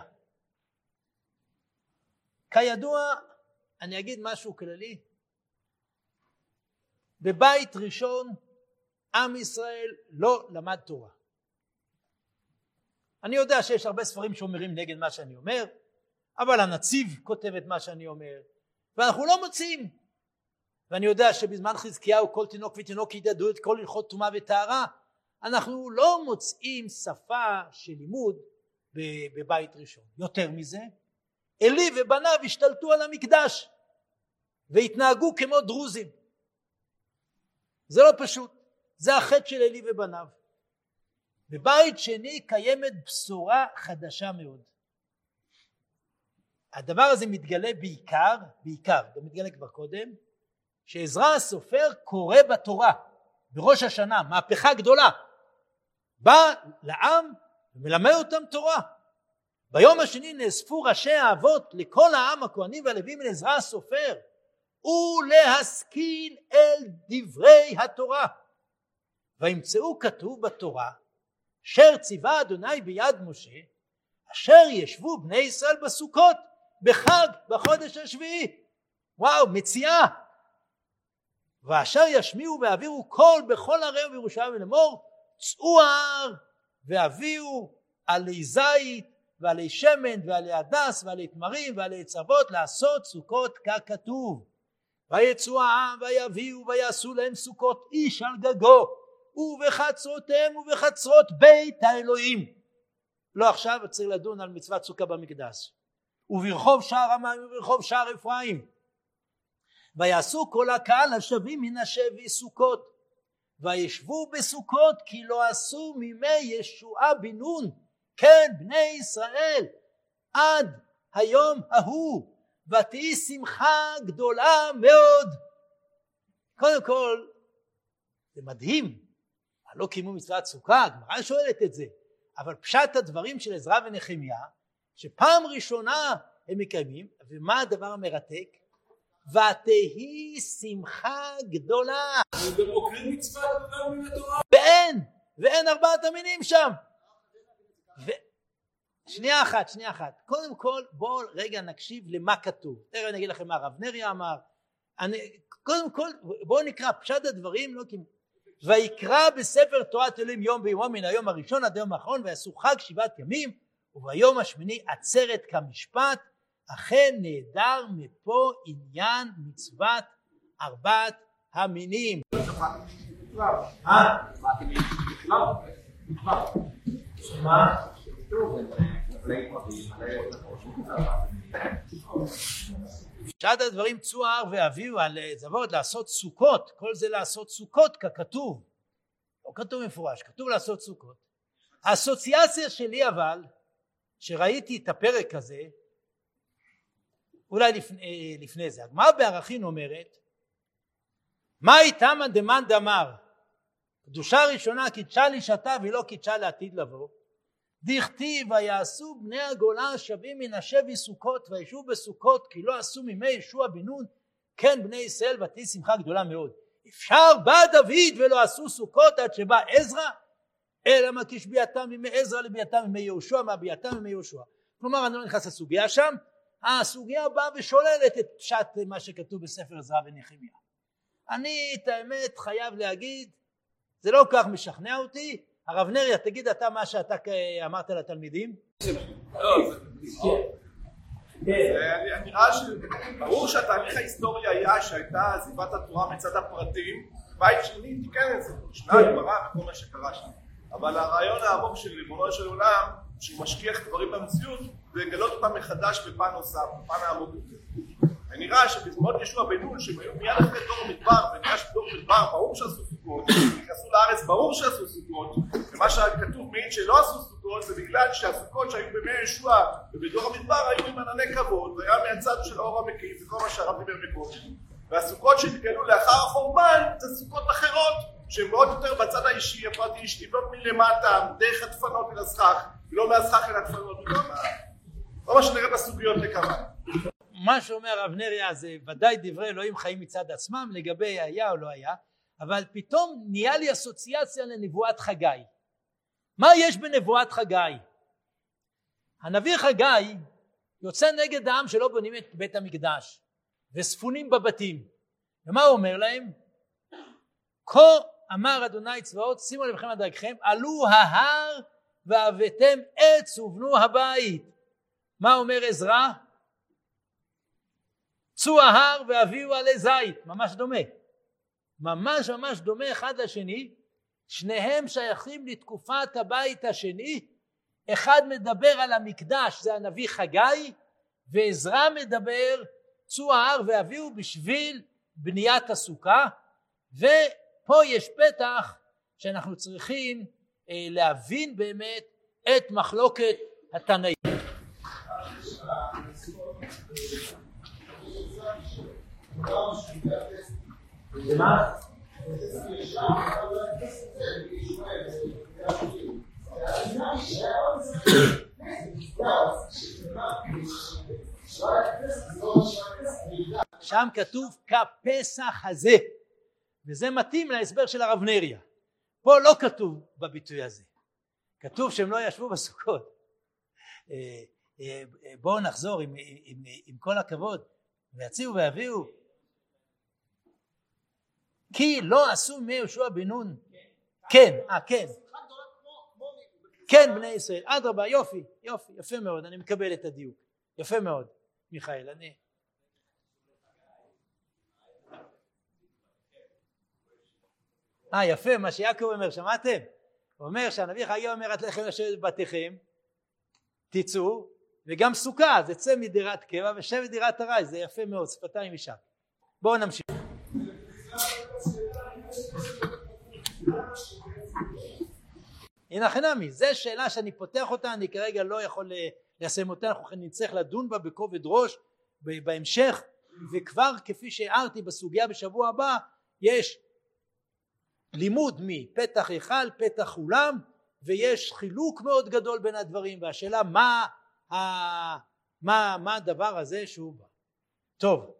כידוע, אני אגיד משהו כללי. בבית ראשון, עם ישראל לא למד תורה. אני יודע שיש הרבה ספרים שאומרים נגד מה שאני אומר, אבל הנציב כותב את מה שאני אומר, ואנחנו לא מוצאים. ואני יודע שבזמן חזקיהו כל תינוק ותינוק ידעו את כל הלכות טומאה וטהרה, אנחנו לא מוצאים שפה של לימוד בבית ראשון. יותר מזה, עלי ובניו השתלטו על המקדש והתנהגו כמו דרוזים. זה לא פשוט, זה החטא של עלי ובניו. בבית שני קיימת בשורה חדשה מאוד. הדבר הזה מתגלה בעיקר, גם מתגלה כבר קודם, שעזרא הסופר קורא בתורה, בראש השנה, מהפכה גדולה, בא לעם ומלמד אותם תורה. ביום השני נאספו ראשי האבות לכל העם, הכהנים והלווים, אל עזרא הסופר, ולהשכיל אל דברי התורה. וימצאו כתוב בתורה, אשר ציווה אדוני ביד משה, אשר ישבו בני ישראל בסוכות בחג בחודש השביעי. וואו, מציאה. ואשר ישמיעו והעבירו קול בכל ערי בירושלים לאמור, צאו ההר והביאו עלי זית ועלי שמן ועלי הדס ועלי תמרים ועלי עצבות לעשות סוכות ככתוב. ויצאו העם ויביאו ויעשו להם סוכות איש על גגו ובחצרותיהם ובחצרות בית האלוהים. לא עכשיו צריך לדון על מצוות סוכה במקדש. וברחוב שער המים וברחוב שער אפרים. ויעשו כל הקהל השבים מן השבי סוכות. וישבו בסוכות כי לא עשו מימי ישועה בן נון כן בני ישראל עד היום ההוא, ותהי שמחה גדולה מאוד. קודם כל זה מדהים, לא קיימו מצוות סוכה, הגמרא שואלת את זה, אבל פשט הדברים של עזרא ונחמיה שפעם ראשונה הם מקיימים. ומה הדבר המרתק? ותהי שמחה גדולה. הם עוקרים מצווה גדולה מן התורה. ואין ארבעת המינים שם. שנייה אחת, קודם כל בואו רגע נקשיב למה כתוב. תכף אני אגיד לכם מה הרב נריה אמר. קודם כל בואו נקרא פשט הדברים. לא ויקרא בספר תורת אלוהים יום ביומו מן היום הראשון עד היום האחרון, ויעשו חג 7 ימים, וביום השמיני עצרת כמשפט. אכן נהדר מפה עניין מצוות 4 המינים. פשט הדברים צאו ההר והביאו על זבות לעשות סוכות. כל זה לעשות סוכות ככתוב, לא כתוב מפורש, כתוב לעשות סוכות. האסוציאציה שלי אבל שראיתי את הפרק הזה, אולי לפני זה, הגמרא בערכין אומרת, מה איתמא דמאן דאמר, קדושה ראשונה קידשה לשעתה ולא קידשה לעתיד לבוא, דכתיב ויעשו בני הגולה שבים מן השבי סוכות וישבו בסוכות כי לא עשו מימי ישוע בן נון כן בני ישראל, ותהי שמחה גדולה מאוד. אפשר בא דוד ולא עשו סוכות עד שבא עזרא? אלא מה כשביעתם מימי עזרא לביעתם מימי יהושע, מה ביעתם מימי יהושע. כלומר אני לא נכנס לסוגיה שם. הסוגיה באה ושוללת את פשט מה שכתוב בספר עזרא ונחמיה. אני את האמת חייב להגיד, זה לא כך משכנע אותי. הרב נריה, תגיד אתה מה שאתה אמרת לתלמידים. נראה שברור שהתהליך ההיסטורי היה שהייתה עזיבת התורה מצד הפרטים, בית שני תיקן את זה, שנה הגמרא וכל מה שקרה שם. אבל הרעיון העמוק של ריבונו של עולם, שהוא משכיח דברים במציאות ולגלות אותם מחדש בפן נוסף, בפן העמוק יותר. נראה שבזמות ישוע בן נון, שהם היו מיד אחרי דור המדבר, ונראה שדור המדבר ברור שעשו סוכות, נכנסו לארץ ברור שעשו סוכות, ומה שכתוב מעיד שלא עשו סוכות זה בגלל שהסוכות שהיו בימי ישוע ובדור המדבר היו עם ענני כבוד, והיה מהצד של האור המקיף וכל מה שהרב דיבר מקודם. והסוכות שהתגלו לאחר החורבן זה סוכות אחרות, שהן מאוד יותר בצד האישי, הפרטי, שתבנות מלמטה, דרך הדפנות אל הסכך, ולא מהסכך אל הדפנות, לא מה שנראה בסוגיות לכמה. מה שאומר הרב נריה זה ודאי דברי אלוהים חיים מצד עצמם לגבי היה או לא היה, אבל פתאום נהיה לי אסוציאציה לנבואת חגי. מה יש בנבואת חגי? הנביא חגי יוצא נגד העם שלא בונים את בית המקדש וספונים בבתים, ומה הוא אומר להם? כה אמר אדוני צבאות, שימו לבכם על דרככם, עלו ההר והבאתם עץ ובנו הבית. מה אומר עזרא? צאו ההר והביאו עלי זית. ממש דומה, ממש דומה אחד לשני. שניהם שייכים לתקופת הבית השני. אחד מדבר על המקדש, זה הנביא חגי, ועזרא מדבר צאו ההר והביאו בשביל בניית הסוכה. ופה יש פתח שאנחנו צריכים להבין באמת את מחלוקת התנאים. מה? שם כתוב כפסח הזה, וזה מתאים להסבר של הרב נריה. פה לא כתוב בביטוי הזה, כתוב שהם לא ישבו בסוכות. בואו נחזור עם כל הכבוד, ויציעו ויביאו, כי לא עשו מיהושע בן נון. כן, כן, כן בני ישראל, אדרבה, יופי, יופי, יפה מאוד, אני מקבל את הדיוק, יפה מאוד מיכאל. אני יפה מה שיעקב אומר, שמעתם? הוא אומר שהנביא חגי אומר את לכם לשבת בבתיכם, תצאו, וגם סוכה, זה צא מדירת קבע ושב מדירת ארעי, זה יפה מאוד, שפתיים משם. בואו נמשיך. הנה חנמי, זו שאלה שאני פותח אותה, אני כרגע לא יכול ליישם אותה, אנחנו נצטרך לדון בה בכובד ראש בהמשך, וכבר כפי שהערתי בסוגיה בשבוע הבא, יש לימוד מפתח היכל, פתח אולם, ויש חילוק מאוד גדול בין הדברים, והשאלה מה הדבר הזה שהוא בא. טוב,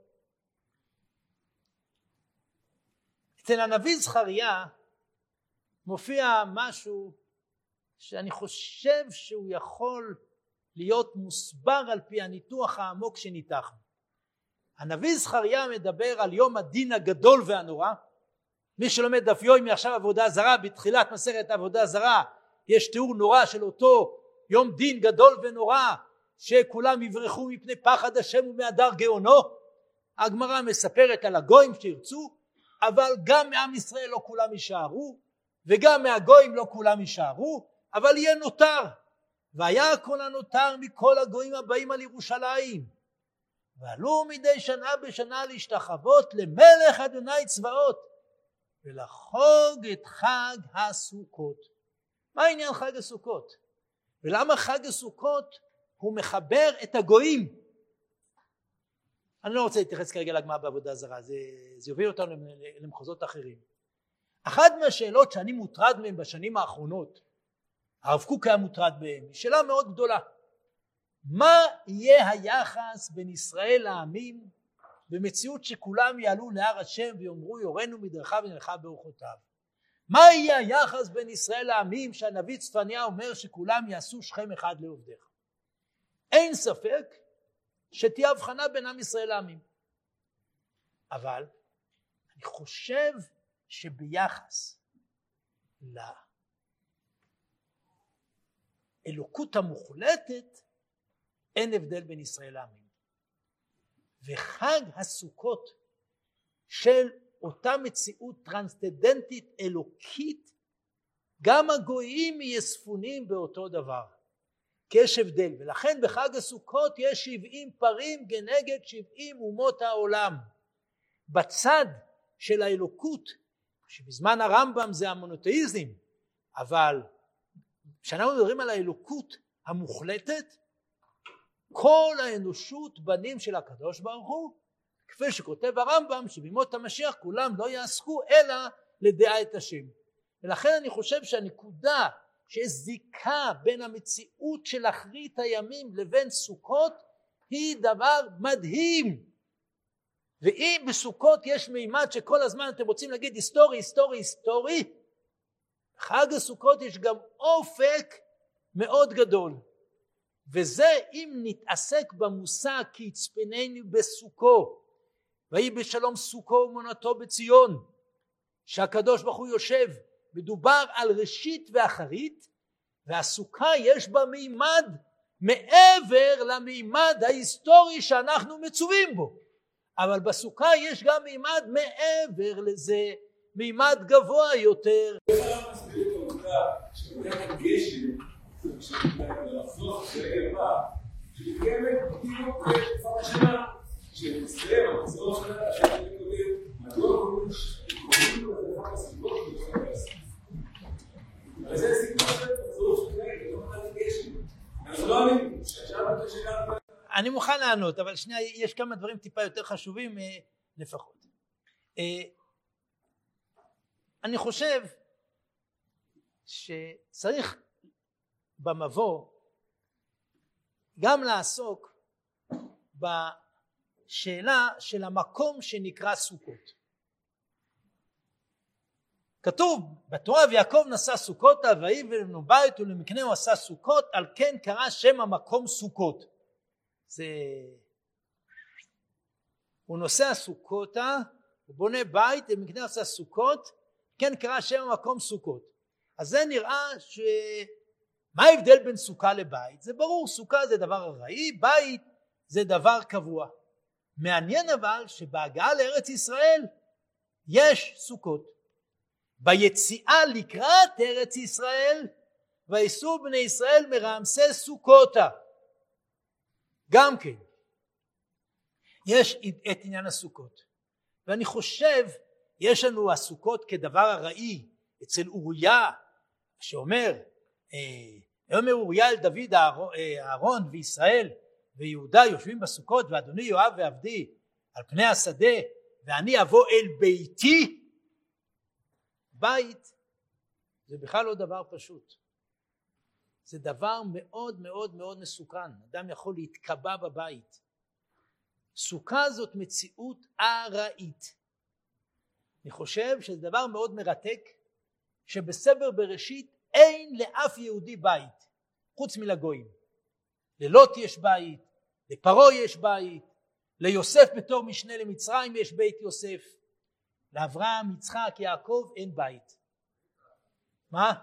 אצל הנביא זכריה מופיע משהו שאני חושב שהוא יכול להיות מוסבר על פי הניתוח העמוק שניתחנו. הנביא זכריה מדבר על יום הדין הגדול והנורא. מי שלומד דף יומי עכשיו עבודה זרה, בתחילת מסכת עבודה זרה יש תיאור נורא של אותו יום דין גדול ונורא, שכולם יברחו מפני פחד השם ומהדר גאונו. הגמרא מספרת על הגויים שירצו, אבל גם מעם ישראל לא כולם יישארו, וגם מהגויים לא כולם יישארו, אבל יהיה נותר. והיה כל הנותר מכל הגויים הבאים על ירושלים, ועלו מדי שנה בשנה להשתחוות למלך אדוני צבאות, ולחוג את חג הסוכות. מה העניין חג הסוכות? ולמה חג הסוכות הוא מחבר את הגויים? אני לא רוצה להתייחס כרגע לגמרא בעבודה זרה, זה יוביל אותנו למחוזות אחרים. אחת מהשאלות שאני מוטרד מהן בשנים האחרונות, הרב קוק היה מוטרד בהן, היא שאלה מאוד גדולה. מה יהיה היחס בין ישראל לעמים במציאות שכולם יעלו להר השם ויאמרו יורנו מדרכיו ונלכה באורחותיו? מה יהיה היחס בין ישראל לעמים שהנביא צפניה אומר שכולם יעשו שכם אחד לעובדיך? אין ספק שתהיה הבחנה בין עם ישראל לעמים, אבל אני חושב שביחס לאלוקות המוחלטת אין הבדל בין ישראל לעמים. וחג הסוכות של אותה מציאות טרנסצנדנטית אלוקית, גם הגויים יספונים באותו דבר, כי יש הבדל. ולכן בחג הסוכות יש 70 פרים כנגד 70 אומות העולם. בצד של האלוקות, שבזמן הרמב"ם זה המונותאיזם, אבל כשאנחנו מדברים על האלוקות המוחלטת, כל האנושות בנים של הקדוש ברוך הוא, כפי שכותב הרמב"ם שבימות המשיח כולם לא יעסקו אלא לדעה את השם. ולכן אני חושב שהנקודה שיש זיקה בין המציאות של אחרית הימים לבין סוכות היא דבר מדהים. ואם בסוכות יש מימד שכל הזמן אתם רוצים להגיד היסטורי היסטורי היסטורי, חג הסוכות יש גם אופק מאוד גדול. וזה אם נתעסק במושג כי יצפנני בסוכו, ויהי בשלום סוכו ומונתו בציון, שהקדוש ברוך הוא יושב, מדובר על ראשית ואחרית, והסוכה יש בה מימד מעבר למימד ההיסטורי שאנחנו מצווים בו, אבל בסוכה יש גם מימד מעבר לזה, מימד גבוה יותר. לחזור אחרי שמתקיימת בדיוק בתקופת השנה שמסתיים המחזור שלה השנה הקודם מדוע קוראים לו את הדבר הסיבות וזה הסיבות אני מוכן לענות, אבל שנייה, יש כמה דברים טיפה יותר חשובים לפחות. אני חושב שצריך במבוא גם לעסוק בשאלה של המקום שנקרא סוכות. כתוב בתורה, ויעקב נשא סוכות ויבנה לבנו בית ולמקנהו עשה סוכות, על כן קרא שם המקום סוכות. הוא נושא סוכותה, הוא בונה בית ולמקנהו עשה סוכות, כן קרא שם המקום סוכות. אז זה נראה מה ההבדל בין סוכה לבית? זה ברור, סוכה זה דבר ארעי, בית זה דבר קבוע. מעניין אבל שבהגעה לארץ ישראל יש סוכות. ביציאה לקראת ארץ ישראל ויסעו בני ישראל מרעמסי סוכותה. גם כן יש את עניין הסוכות, ואני חושב יש לנו הסוכות כדבר ארעי אצל אוריה, שאומר אוריה אל דוד אהרון וישראל ויהודה יושבים בסוכות, ואדוני יואב ועבדי על פני השדה, ואני אבוא אל ביתי. בית זה בכלל לא דבר פשוט, זה דבר מאוד מאוד מאוד מסוכן. אדם יכול להתקבע בבית. סוכה זאת מציאות ארעית. אני חושב שזה דבר מאוד מרתק, שבספר בראשית אין לאף יהודי בית חוץ מלגויים. ללוט יש בית, לפרעה יש בית, ליוסף בתור משנה למצרים יש בית יוסף, לאברהם, יצחק, יעקב אין בית. מה?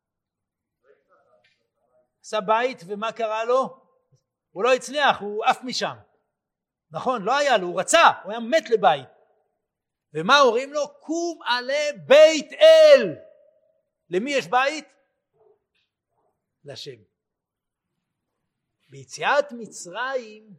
עשה בית ומה קרה לו? הוא לא הצליח, הוא עף משם. נכון, לא היה לו, הוא רצה, הוא היה מת לבית. ומה אומרים לו? קום עלה בית אל. למי יש בית? לשם. ביציאת מצרים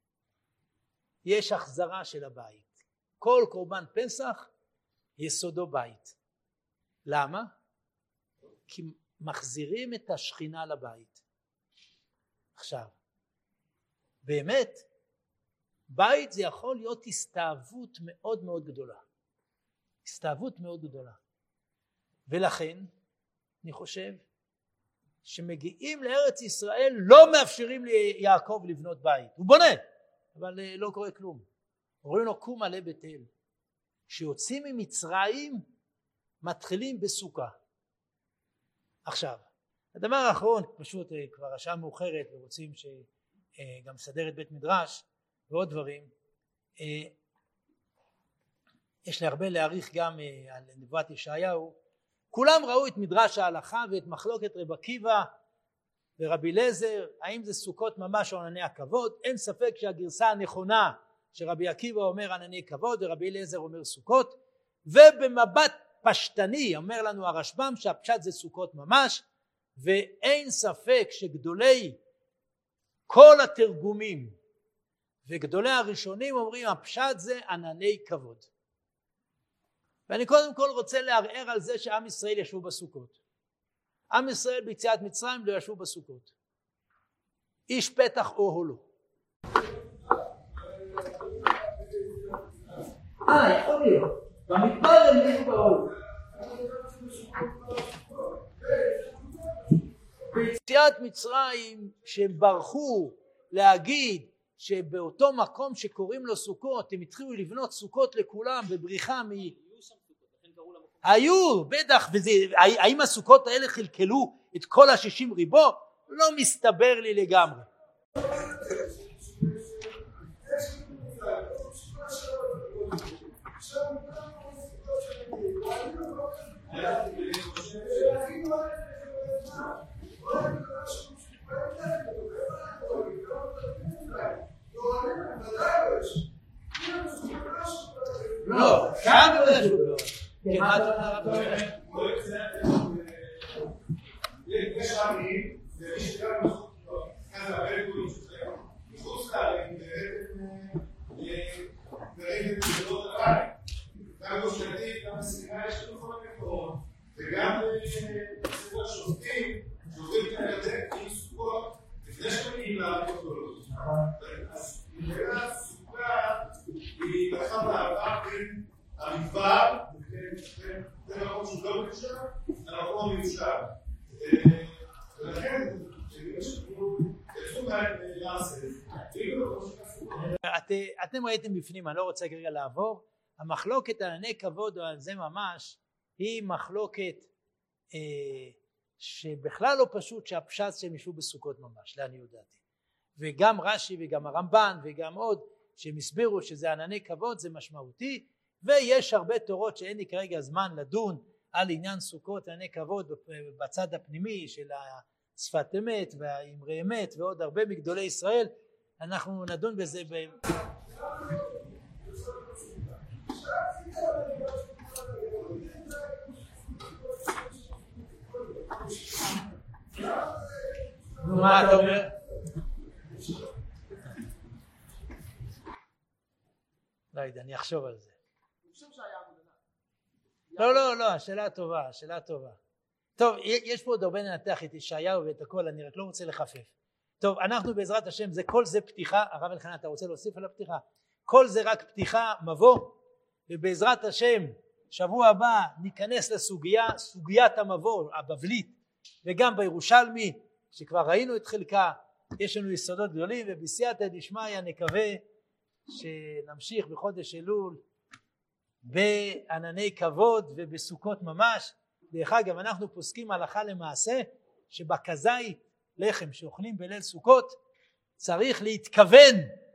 יש החזרה של הבית. כל קורבן פסח יסודו בית. למה? כי מחזירים את השכינה לבית. עכשיו, באמת, בית זה יכול להיות הסתאבות מאוד מאוד גדולה. הסתאבות מאוד גדולה. ולכן, אני חושב, שמגיעים לארץ ישראל לא מאפשרים ליעקב לבנות בית. הוא בונה, אבל לא קורה כלום. אומרים לו קום עלה בית אל. כשיוצאים ממצרים מתחילים בסוכה. עכשיו, הדבר האחרון, פשוט כבר השעה מאוחרת ורוצים שגם מסדר את בית מדרש ועוד דברים. יש לי הרבה להעריך גם על נבואת ישעיהו. כולם ראו את מדרש ההלכה ואת מחלוקת רבי עקיבא ורבי אליעזר, האם זה סוכות ממש או ענני הכבוד. אין ספק שהגרסה הנכונה שרבי עקיבא אומר ענני כבוד ורבי אליעזר אומר סוכות, ובמבט פשטני אומר לנו הרשב"ם שהפשט זה סוכות ממש, ואין ספק שגדולי כל התרגומים וגדולי הראשונים אומרים הפשט זה ענני כבוד. ואני קודם כל רוצה לערער על זה שעם ישראל ישבו בסוכות. עם ישראל ביציאת מצרים לא ישבו בסוכות. איש פתח או לא. יכול להיות. במדבר הם היו באוהל. ביציאת מצרים שהם ברחו להגיד שבאותו מקום שקוראים לו סוכות הם התחילו לבנות סוכות לכולם בבריחה היו, בטח, האם הסוכות האלה חלקלו את כל ה-60 ריבו? לא מסתבר לי לגמרי. לא, שם לא ישו מאוד. כמעט הרב יש עמים, זה מי שגם כאן הבדואים שלכם, מחוץ לערים, גרים את גדולות הבית. גם גושנתי, גם בסיני, יש לנו כל המקורות, וגם בספר השופטים, שעוברים את הירדן, כאילו סוכות, לפני שנים להעריך אותו. אז מבחינת הסוכה היא לקחה מעבר בין המדבר, זה מקום שהוא לא מיושב, למקום מיושב. ולכן, אתם ראיתם בפנים, אני לא רוצה כרגע לעבור, המחלוקת על עני כבוד או על זה ממש היא מחלוקת שבכלל לא פשוט שהפשט שהם ישבו בסוכות ממש, לעניות דעתי. וגם רש"י וגם הרמב"ן וגם עוד שהם הסבירו שזה ענני כבוד זה משמעותי, ויש הרבה תורות שאין לי כרגע זמן לדון על עניין סוכות ענני כבוד בצד הפנימי של שפת אמת והאמרי אמת ועוד הרבה מגדולי ישראל, אנחנו נדון בזה מה אתה אומר? לא יודע, אני אחשוב על זה. לא, השאלה טובה, השאלה טובה. טוב, יש פה עוד הרבה לנתח את ישעיהו ואת הכל, אני רק לא רוצה לחפף. טוב, אנחנו בעזרת השם, כל זה פתיחה, הרב אלחנן, אתה רוצה להוסיף על הפתיחה? כל זה רק פתיחה, מבוא, ובעזרת השם, שבוע הבא ניכנס לסוגיה, סוגיית המבוא, הבבלית, וגם בירושלמי, שכבר ראינו את חלקה, יש לנו יסודות גדולים, ובסייעתא דשמיא נקווה שנמשיך בחודש אלול, בענני כבוד ובסוכות ממש. דרך אגב, אנחנו פוסקים הלכה למעשה שבכזית לחם שאוכלים בליל סוכות צריך להתכוון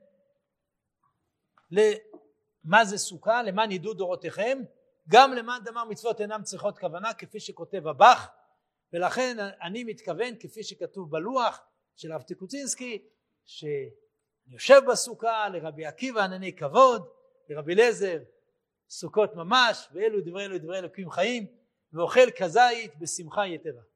למה זה סוכה, למען ידעו דורותיכם, גם למען דמר מצוות אינם צריכות כוונה, כפי שכותב הבח. ולכן אני מתכוון כפי שכתוב בלוח של הרב טיקוצינסקי, שיושב בסוכה, לרבי עקיבא ענני כבוד, לרבי אליעזר סוכות ממש, ואלו דברי אלוקים חיים, ואוכל כזית בשמחה יתרה.